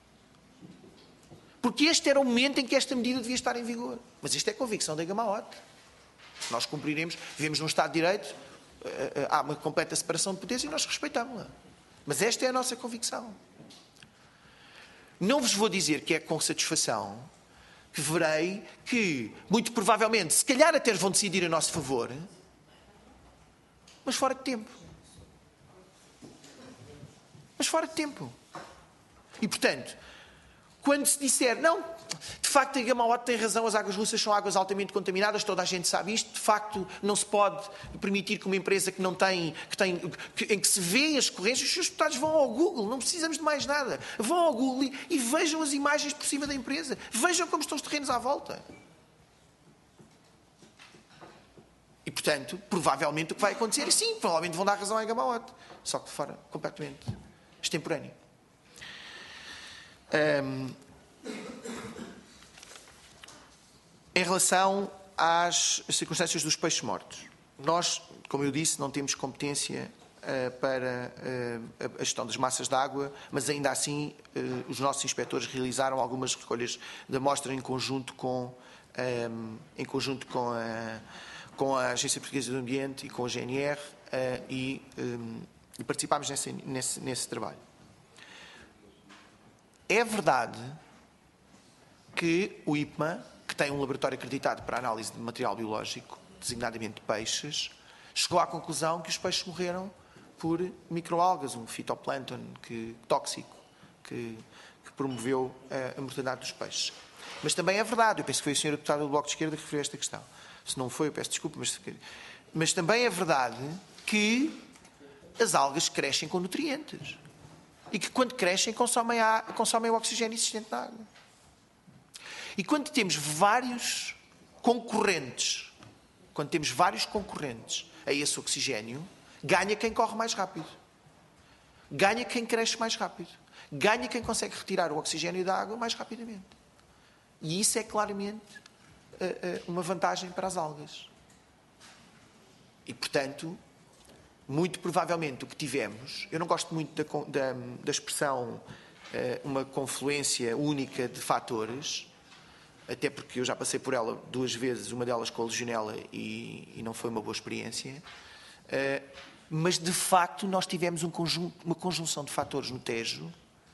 Porque este era o momento em que esta medida devia estar em vigor. Mas isto é convicção da Gamaote. Nós cumpriremos, vivemos num Estado de Direito, há uma completa separação de poderes e nós respeitamos-la. Mas esta é a nossa convicção. Não vos vou dizer que é com satisfação que verei que, muito provavelmente, se calhar até vão decidir a nosso favor, mas fora de tempo. E, portanto, quando se disser, não, de facto a Gamaote tem razão, as águas russas são águas altamente contaminadas, toda a gente sabe isto, de facto não se pode permitir que uma empresa que não tem, em que se vê as correntes, os seus deputados vão ao Google, não precisamos de mais nada, vão ao Google e vejam as imagens por cima da empresa, vejam como estão os terrenos à volta. E, portanto, provavelmente o que vai acontecer é sim, provavelmente vão dar razão à Gamaote, só que de forma completamente extemporânea. Em relação às circunstâncias dos peixes mortos, nós, como eu disse, não temos competência para a gestão das massas de água, mas ainda assim os nossos inspectores realizaram algumas recolhas de amostra em conjunto com a Agência Portuguesa do Ambiente e com a GNR e participámos nesse trabalho. É verdade que o IPMA, que tem um laboratório acreditado para a análise de material biológico, designadamente de peixes, chegou à conclusão que os peixes morreram por microalgas, um fitoplâncton tóxico que promoveu a mortalidade dos peixes. Mas também é verdade, eu penso que foi a senhora deputada do Bloco de Esquerda que referiu esta questão. Se não foi, eu peço desculpa, mas também é verdade que as algas crescem com nutrientes. E que quando crescem consomem o oxigênio existente na água. E quando temos vários concorrentes a esse oxigênio, ganha quem corre mais rápido. Ganha quem cresce mais rápido. Ganha quem consegue retirar o oxigênio da água mais rapidamente. E isso é claramente uma vantagem para as algas. E, portanto, muito provavelmente o que tivemos, eu não gosto muito da expressão uma confluência única de fatores, até porque eu já passei por ela 2 vezes, uma delas com a legionela e não foi uma boa experiência, mas de facto nós tivemos uma conjunção de fatores no Tejo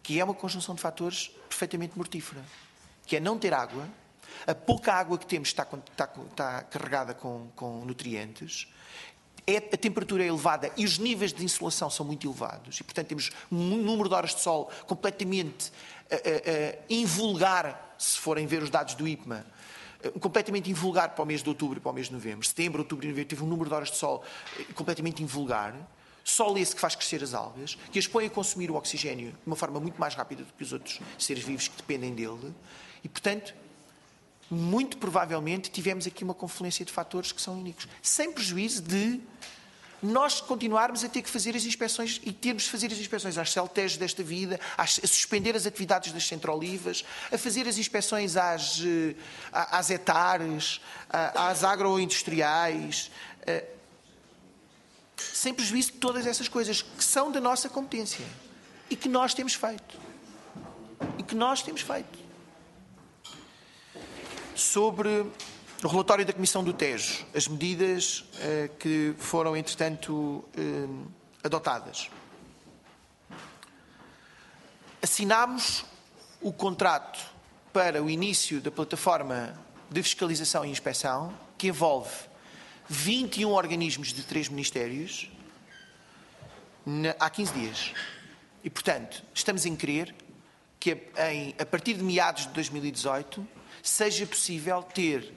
que é uma conjunção de fatores perfeitamente mortífera, que é não ter água, a pouca água que temos está carregada com nutrientes, a temperatura é elevada e os níveis de insolação são muito elevados, e portanto temos um número de horas de sol completamente invulgar, se forem ver os dados do IPMA, completamente invulgar para o mês de outubro e para o mês de novembro. Setembro, outubro e novembro teve um número de horas de sol completamente invulgar. Sol esse que faz crescer as algas, que as põe a consumir o oxigénio de uma forma muito mais rápida do que os outros seres vivos que dependem dele. E, portanto, muito provavelmente tivemos aqui uma confluência de fatores que são únicos. Sem prejuízo de nós continuarmos a ter que fazer as inspeções e termos de fazer as inspeções às CELTES desta vida, a suspender as atividades das Centrolivas, a fazer as inspeções às etares, às agroindustriais, sem prejuízo de todas essas coisas que são da nossa competência e que nós temos feito. Sobre o relatório da Comissão do Tejo, as medidas que foram, entretanto, adotadas. Assinámos o contrato para o início da plataforma de fiscalização e inspeção, que envolve 21 organismos de 3 ministérios, há 15 dias. E, portanto, estamos em querer que, a partir de meados de 2018, seja possível ter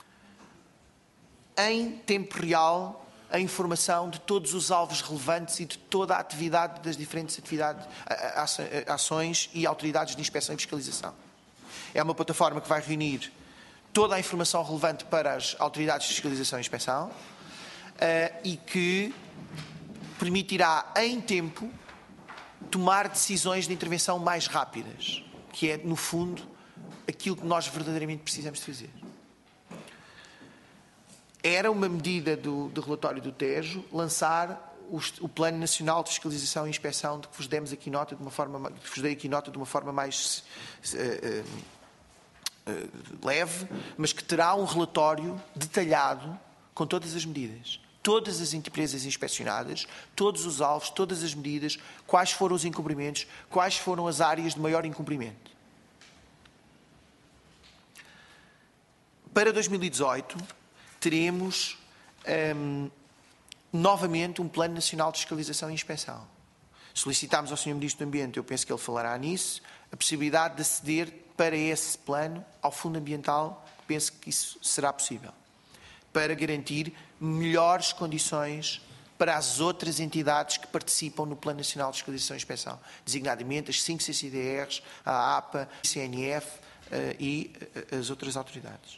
em tempo real a informação de todos os alvos relevantes e de toda a atividade das diferentes ações e autoridades de inspeção e fiscalização. É uma plataforma que vai reunir toda a informação relevante para as autoridades de fiscalização e inspeção e que permitirá, em tempo, tomar decisões de intervenção mais rápidas, que é, no fundo, aquilo que nós verdadeiramente precisamos de fazer. Era uma medida do relatório do Tejo lançar o Plano Nacional de Fiscalização e Inspeção, de que vos demos aqui nota de uma forma mais leve, mas que terá um relatório detalhado com todas as medidas, todas as empresas inspecionadas, todos os alvos, todas as medidas, quais foram os incumprimentos, quais foram as áreas de maior incumprimento. Para 2018, teremos novamente um Plano Nacional de Fiscalização e Inspeção. Solicitámos ao Sr. Ministro do Ambiente, eu penso que ele falará nisso, a possibilidade de aceder para esse plano ao Fundo Ambiental, penso que isso será possível, para garantir melhores condições para as outras entidades que participam no Plano Nacional de Fiscalização e Inspeção, designadamente as 5 CCDRs, a APA, a CNF e as outras autoridades.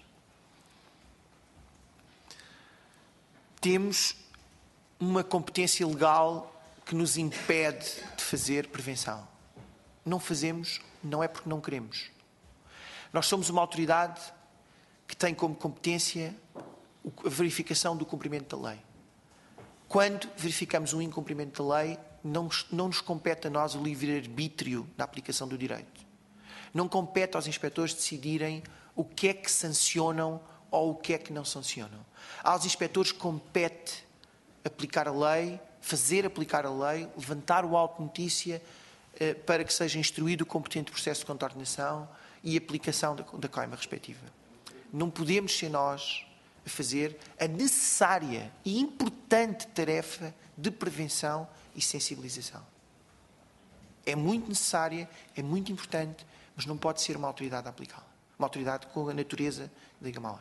Temos uma competência legal que nos impede de fazer prevenção. Não fazemos, não é porque não queremos. Nós somos uma autoridade que tem como competência a verificação do cumprimento da lei. Quando verificamos um incumprimento da lei, não nos compete a nós o livre-arbítrio na aplicação do direito. Não compete aos inspectores decidirem o que é que sancionam ou o que é que não sancionam. Aos inspectores compete aplicar a lei, fazer aplicar a lei, levantar o auto de notícia para que seja instruído o competente processo de contornação e aplicação da coima respectiva. Não podemos ser nós a fazer a necessária e importante tarefa de prevenção e sensibilização. É muito necessária, é muito importante, mas não pode ser uma autoridade a aplicá-la. Uma autoridade com a natureza da Igamaote.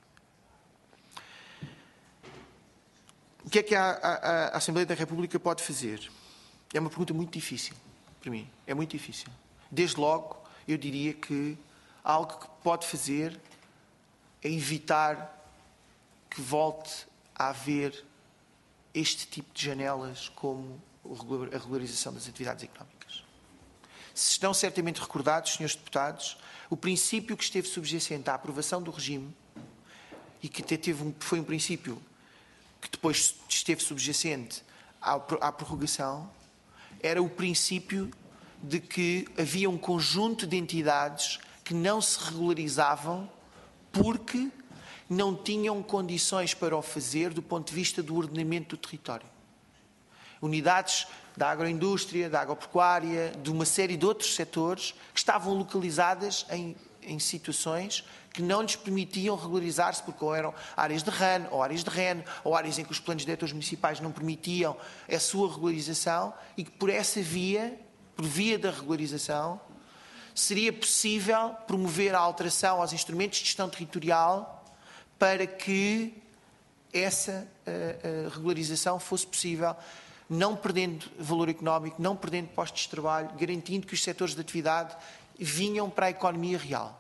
O que é que a Assembleia da República pode fazer? É uma pergunta muito difícil, para mim. É muito difícil. Desde logo, eu diria que algo que pode fazer é evitar que volte a haver este tipo de janelas como a regularização das atividades económicas. Se estão certamente recordados, senhores deputados, o princípio que esteve subjacente à aprovação do regime e que foi um princípio que depois esteve subjacente à prorrogação, era o princípio de que havia um conjunto de entidades que não se regularizavam porque não tinham condições para o fazer do ponto de vista do ordenamento do território. unidades da agroindústria, da agropecuária, de uma série de outros setores que estavam localizadas em situações que não lhes permitiam regularizar-se, porque ou eram áreas de RAN, ou áreas de REN, ou áreas em que os planos diretores municipais não permitiam a sua regularização, e que por essa via, por via da regularização, seria possível promover a alteração aos instrumentos de gestão territorial para que essa regularização fosse possível, não perdendo valor económico, não perdendo postos de trabalho, garantindo que os setores de atividade vinham para a economia real.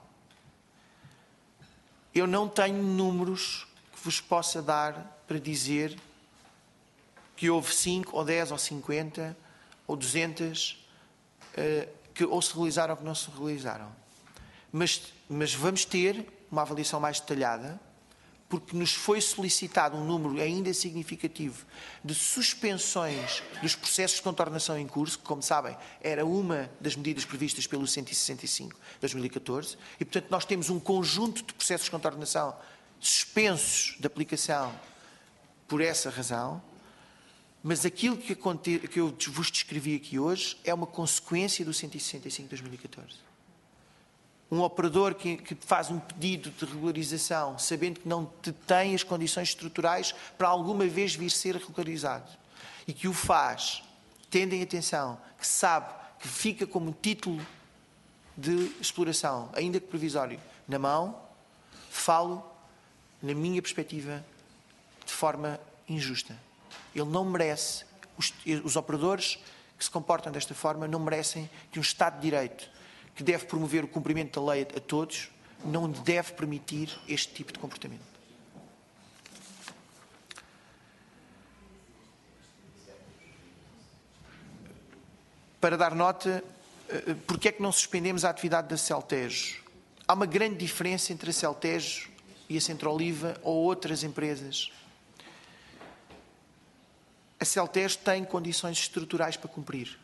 Eu não tenho números que vos possa dar para dizer que houve 5, ou 10, ou 50, ou 200 que ou se realizaram ou que não se realizaram. Mas vamos ter uma avaliação mais detalhada, porque nos foi solicitado um número ainda significativo de suspensões dos processos de contornação em curso, que, como sabem, era uma das medidas previstas pelo 165 de 2014, e, portanto, nós temos um conjunto de processos de contornação suspensos de aplicação por essa razão, mas aquilo que eu vos descrevi aqui hoje é uma consequência do 165 de 2014. Um operador que faz um pedido de regularização sabendo que não tem as condições estruturais para alguma vez vir ser regularizado e que o faz, tendo em atenção que sabe que fica como título de exploração, ainda que provisório, na mão, falo, na minha perspectiva, de forma injusta. Ele não merece, os operadores que se comportam desta forma não merecem que um Estado de Direito, que deve promover o cumprimento da lei a todos, não deve permitir este tipo de comportamento. Para dar nota, porque é que não suspendemos a atividade da Celtejo? Há uma grande diferença entre a Celtejo e a Centroliva ou outras empresas. A Celtejo tem condições estruturais para cumprir.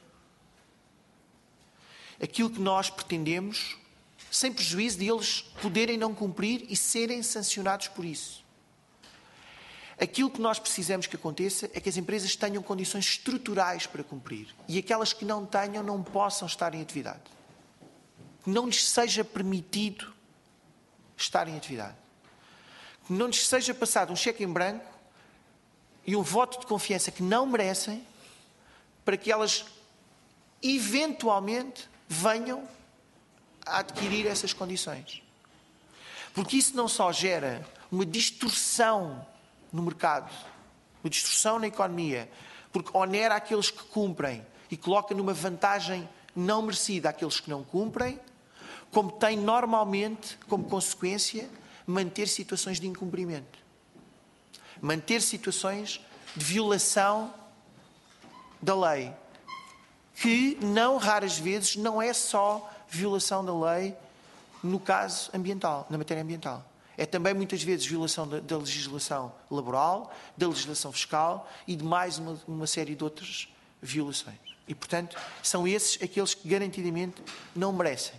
Aquilo que nós pretendemos, sem prejuízo de eles poderem não cumprir e serem sancionados por isso. Aquilo que nós precisamos que aconteça é que as empresas tenham condições estruturais para cumprir e aquelas que não tenham não possam estar em atividade. Que não lhes seja permitido estar em atividade. Que não lhes seja passado um cheque em branco e um voto de confiança que não merecem para que elas eventualmente venham a adquirir essas condições. Porque isso não só gera uma distorção no mercado, uma distorção na economia, porque onera aqueles que cumprem e coloca numa vantagem não merecida aqueles que não cumprem, como tem normalmente como consequência manter situações de incumprimento, manter situações de violação da lei, que não raras vezes não é só violação da lei no caso ambiental, na matéria ambiental. É também muitas vezes violação da legislação laboral, da legislação fiscal e de mais uma série de outras violações. E, portanto, são esses aqueles que garantidamente não merecem.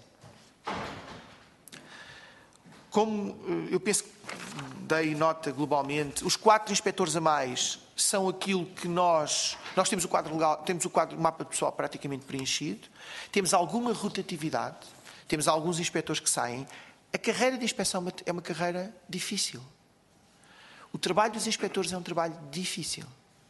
Como eu penso que dei nota globalmente, os 4 inspectores a mais são aquilo que nós temos o quadro legal, temos o mapa pessoal praticamente preenchido, temos alguma rotatividade, temos alguns inspectores que saem. A carreira de inspeção é uma carreira difícil. O trabalho dos inspectores é um trabalho difícil.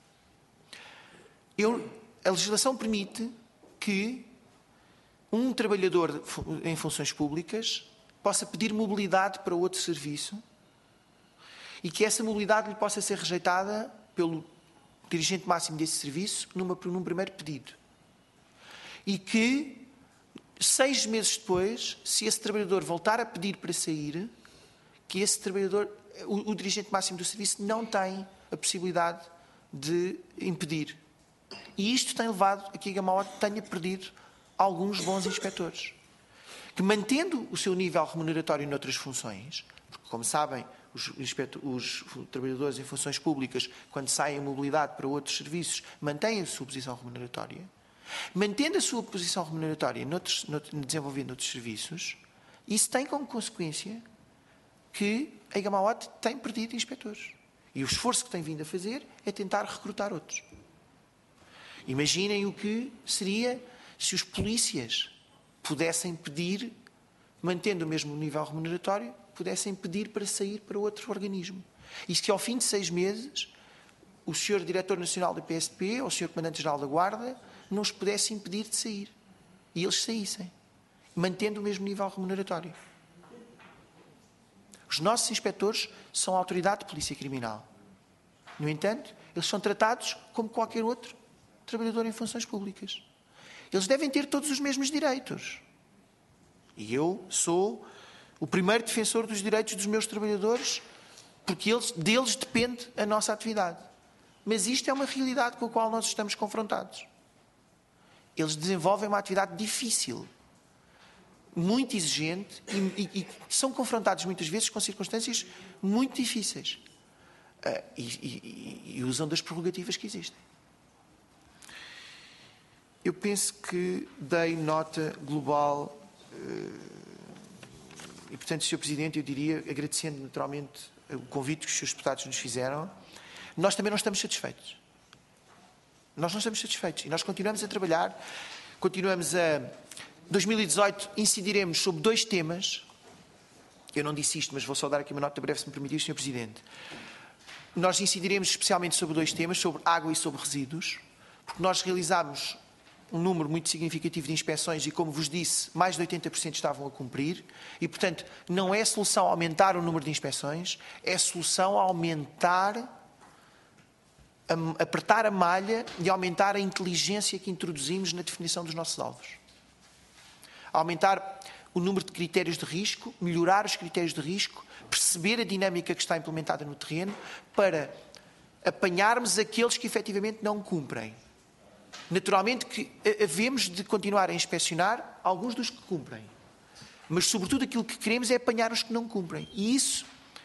A legislação permite que um trabalhador em funções públicas possa pedir mobilidade para outro serviço e que essa mobilidade lhe possa ser rejeitada pelo dirigente máximo desse serviço num primeiro pedido. E que 6 meses depois, se esse trabalhador voltar a pedir para sair, que esse trabalhador, o dirigente máximo do serviço, não tem a possibilidade de impedir. E isto tem levado a que a Gama Ote tenha perdido alguns bons inspectores. Que, mantendo o seu nível remuneratório noutras funções, porque, como sabem, os trabalhadores em funções públicas, quando saem em mobilidade para outros serviços, mantêm a sua posição remuneratória. Mantendo a sua posição remuneratória desenvolvendo outros serviços, isso tem como consequência que a Gama Ote tem perdido inspectores. E o esforço que tem vindo a fazer é tentar recrutar outros. Imaginem o que seria se os polícias pudessem pedir, mantendo o mesmo nível remuneratório, pudessem pedir para sair para outro organismo. E se ao fim de 6 meses o Sr. Diretor Nacional da PSP ou o Sr. Comandante-Geral da Guarda não os pudessem impedir de sair. E eles saíssem, mantendo o mesmo nível remuneratório. Os nossos inspectores são a autoridade de polícia criminal. No entanto, eles são tratados como qualquer outro trabalhador em funções públicas. Eles devem ter todos os mesmos direitos. E eu sou o primeiro defensor dos direitos dos meus trabalhadores, porque deles depende a nossa atividade. Mas isto é uma realidade com a qual nós estamos confrontados. Eles desenvolvem uma atividade difícil, muito exigente e são confrontados muitas vezes com circunstâncias muito difíceis. E usam das prerrogativas que existem. Eu penso que dei nota global e, portanto, Sr. Presidente, eu diria, agradecendo naturalmente o convite que os Srs. Deputados nos fizeram, nós também não estamos satisfeitos. Nós não estamos satisfeitos e nós continuamos a trabalhar, continuamos a... 2018 incidiremos sobre 2 temas. Eu não disse isto, mas vou só dar aqui uma nota breve, se me permitir, Sr. Presidente. Nós incidiremos especialmente sobre 2 temas, sobre água e sobre resíduos, porque nós realizámos um número muito significativo de inspeções e, como vos disse, mais de 80% estavam a cumprir e, portanto, não é solução aumentar o número de inspeções, é solução aumentar, apertar a malha e aumentar a inteligência que introduzimos na definição dos nossos alvos. Aumentar o número de critérios de risco, melhorar os critérios de risco, perceber a dinâmica que está implementada no terreno para apanharmos aqueles que efetivamente não cumprem. Naturalmente que havemos de continuar a inspecionar alguns dos que cumprem. Mas, sobretudo, aquilo que queremos é apanhar os que não cumprem. E isso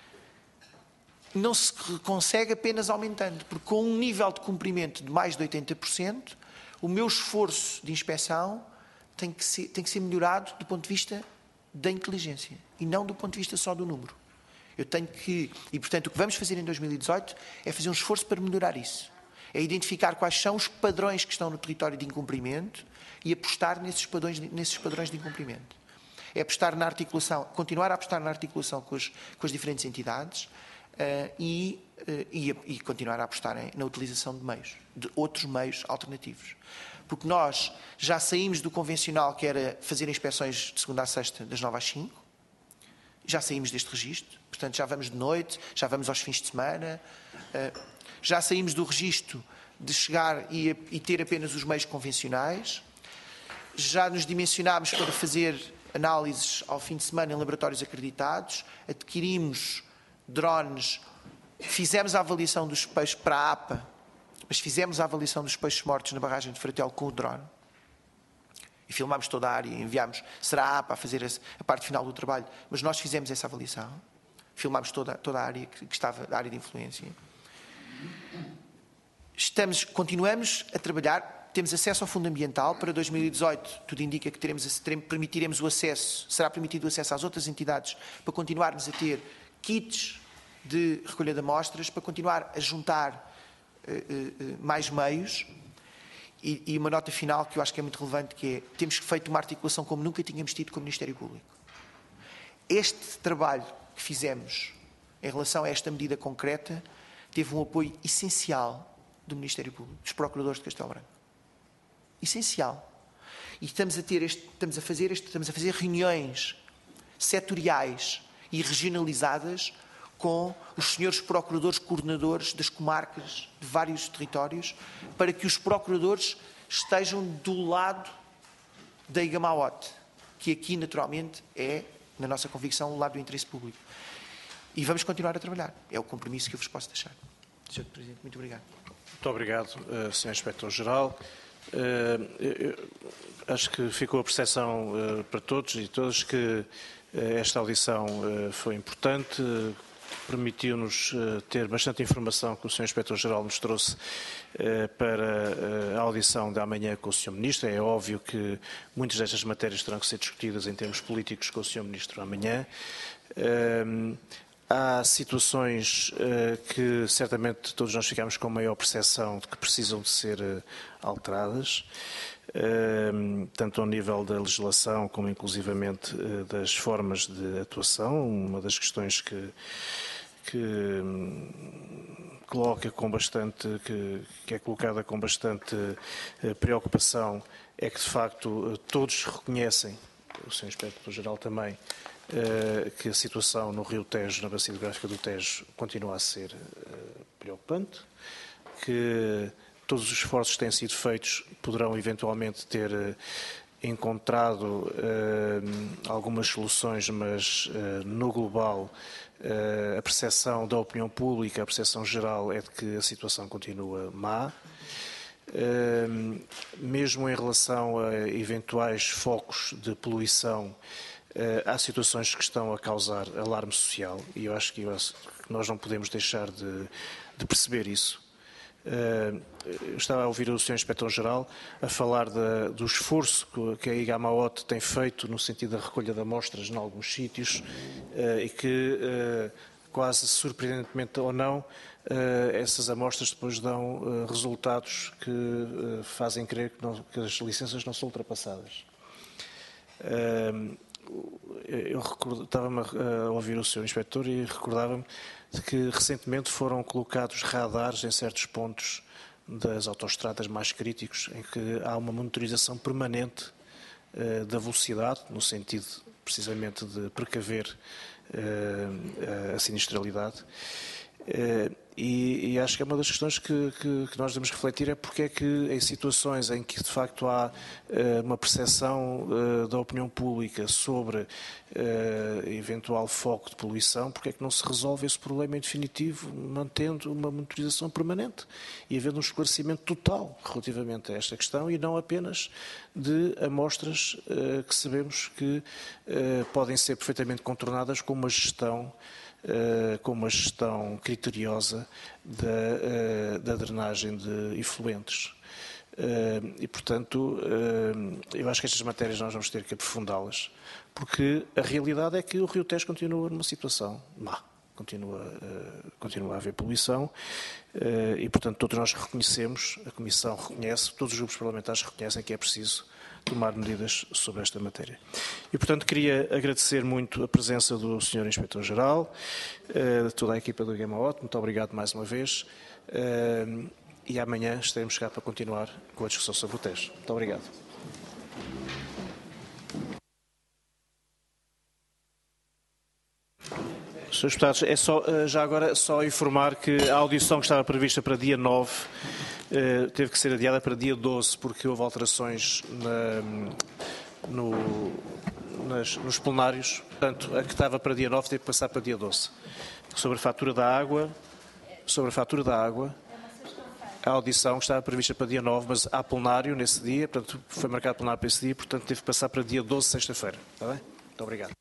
não se consegue apenas aumentando, porque com um nível de cumprimento de mais de 80%, o meu esforço de inspeção tem que ser melhorado do ponto de vista da inteligência e não do ponto de vista só do número. Eu tenho que... E, portanto, o que vamos fazer em 2018 é fazer um esforço para melhorar isso. É identificar quais são os padrões que estão no território de incumprimento e apostar nesses padrões de incumprimento. É apostar na articulação, continuar a apostar na articulação com as diferentes entidades e continuar a apostar na utilização de meios, de outros meios alternativos. Porque nós já saímos do convencional, que era fazer inspeções de segunda a sexta, das 9 às 5. Já saímos deste registro. Portanto, já vamos de noite, já vamos aos fins de semana. Já saímos do registro de chegar e ter apenas os meios convencionais. Já nos dimensionámos para fazer análises ao fim de semana em laboratórios acreditados. Adquirimos drones. Fizemos a avaliação dos peixes para a APA, mas fizemos a avaliação dos peixes mortos na barragem de Fratel com o drone. E filmámos toda a área e enviámos. Será a APA a fazer a parte final do trabalho, mas nós fizemos essa avaliação. Filmámos toda a área que estava, a área de influência. Continuamos a trabalhar, temos acesso ao Fundo Ambiental. Para 2018, tudo indica que permitiremos o acesso, será permitido o acesso às outras entidades para continuarmos a ter kits de recolha de amostras, para continuar a juntar mais meios. E uma nota final que eu acho que é muito relevante, que é, temos feito uma articulação como nunca tínhamos tido com o Ministério Público. Este trabalho que fizemos em relação a esta medida concreta teve um apoio essencial do Ministério Público, dos procuradores de Castelo Branco. Essencial. E estamos a fazer reuniões setoriais e regionalizadas com os senhores procuradores coordenadores das comarcas de vários territórios, para que os procuradores estejam do lado da Igamaote, que aqui, naturalmente, é, na nossa convicção, o lado do interesse público. E vamos continuar a trabalhar. É o compromisso que eu vos posso deixar. Sr. Presidente, muito obrigado. Muito obrigado, Sr. Inspetor-Geral. Acho que ficou a percepção para todos e todas que esta audição foi importante, permitiu-nos ter bastante informação que o Sr. Inspetor-Geral nos trouxe para a audição de amanhã com o Sr. Ministro. É óbvio que muitas destas matérias terão que ser discutidas em termos políticos com o Sr. Ministro amanhã. Há situações que certamente todos nós ficamos com maior percepção de que precisam de ser alteradas, tanto ao nível da legislação como inclusivamente das formas de atuação. Uma das questões que coloca com bastante, que é colocada com bastante preocupação, é que de facto todos reconhecem, o Sr. Inspetor-Geral também, que a situação no Rio Tejo, na bacia hidrográfica do Tejo, continua a ser preocupante, que todos os esforços que têm sido feitos poderão eventualmente ter encontrado algumas soluções, mas no global a percepção da opinião pública, a percepção geral é de que a situação continua má. Mesmo em relação a eventuais focos de poluição, há situações que estão a causar alarme social e eu acho que nós não podemos deixar de perceber isso. Eu estava a ouvir o Sr. Inspetor-Geral a falar do esforço que a IGAMAOT tem feito no sentido da recolha de amostras em alguns sítios e que, quase surpreendentemente ou não, essas amostras depois dão resultados que fazem crer que as licenças não são ultrapassadas. Eu estava-me a ouvir o Sr. Inspetor e recordava-me de que recentemente foram colocados radares em certos pontos das autoestradas mais críticos, em que há uma monitorização permanente da velocidade, no sentido precisamente de precaver a sinistralidade. E acho que é uma das questões que nós devemos refletir, é porque é que em situações em que de facto há uma percepção da opinião pública sobre eventual foco de poluição, porque é que não se resolve esse problema em definitivo, mantendo uma monitorização permanente e havendo um esclarecimento total relativamente a esta questão e não apenas de amostras que sabemos que podem ser perfeitamente contornadas com uma gestão criteriosa da drenagem de efluentes. E, portanto, eu acho que estas matérias nós vamos ter que aprofundá-las, porque a realidade é que o Rio Tejo continua numa situação má, continua a haver poluição e, portanto, todos nós reconhecemos, a Comissão reconhece, todos os grupos parlamentares reconhecem que é preciso tomar medidas sobre esta matéria. E, portanto, queria agradecer muito a presença do Sr. Inspetor-Geral, de toda a equipa do IGAMAOT. Muito obrigado mais uma vez. E amanhã estaremos cá para continuar com a discussão sobre o Tejo. Muito obrigado. Srs. Deputados, é só, já agora só informar que a audição que estava prevista para dia 9 teve que ser adiada para dia 12, porque houve alterações nos plenários. Portanto, a que estava para dia 9 teve que passar para dia 12. Sobre a fatura da água, a audição que estava prevista para dia 9, mas há plenário nesse dia, portanto, foi marcado plenário para esse dia, portanto, teve que passar para dia 12, sexta-feira. Está bem? Muito obrigado.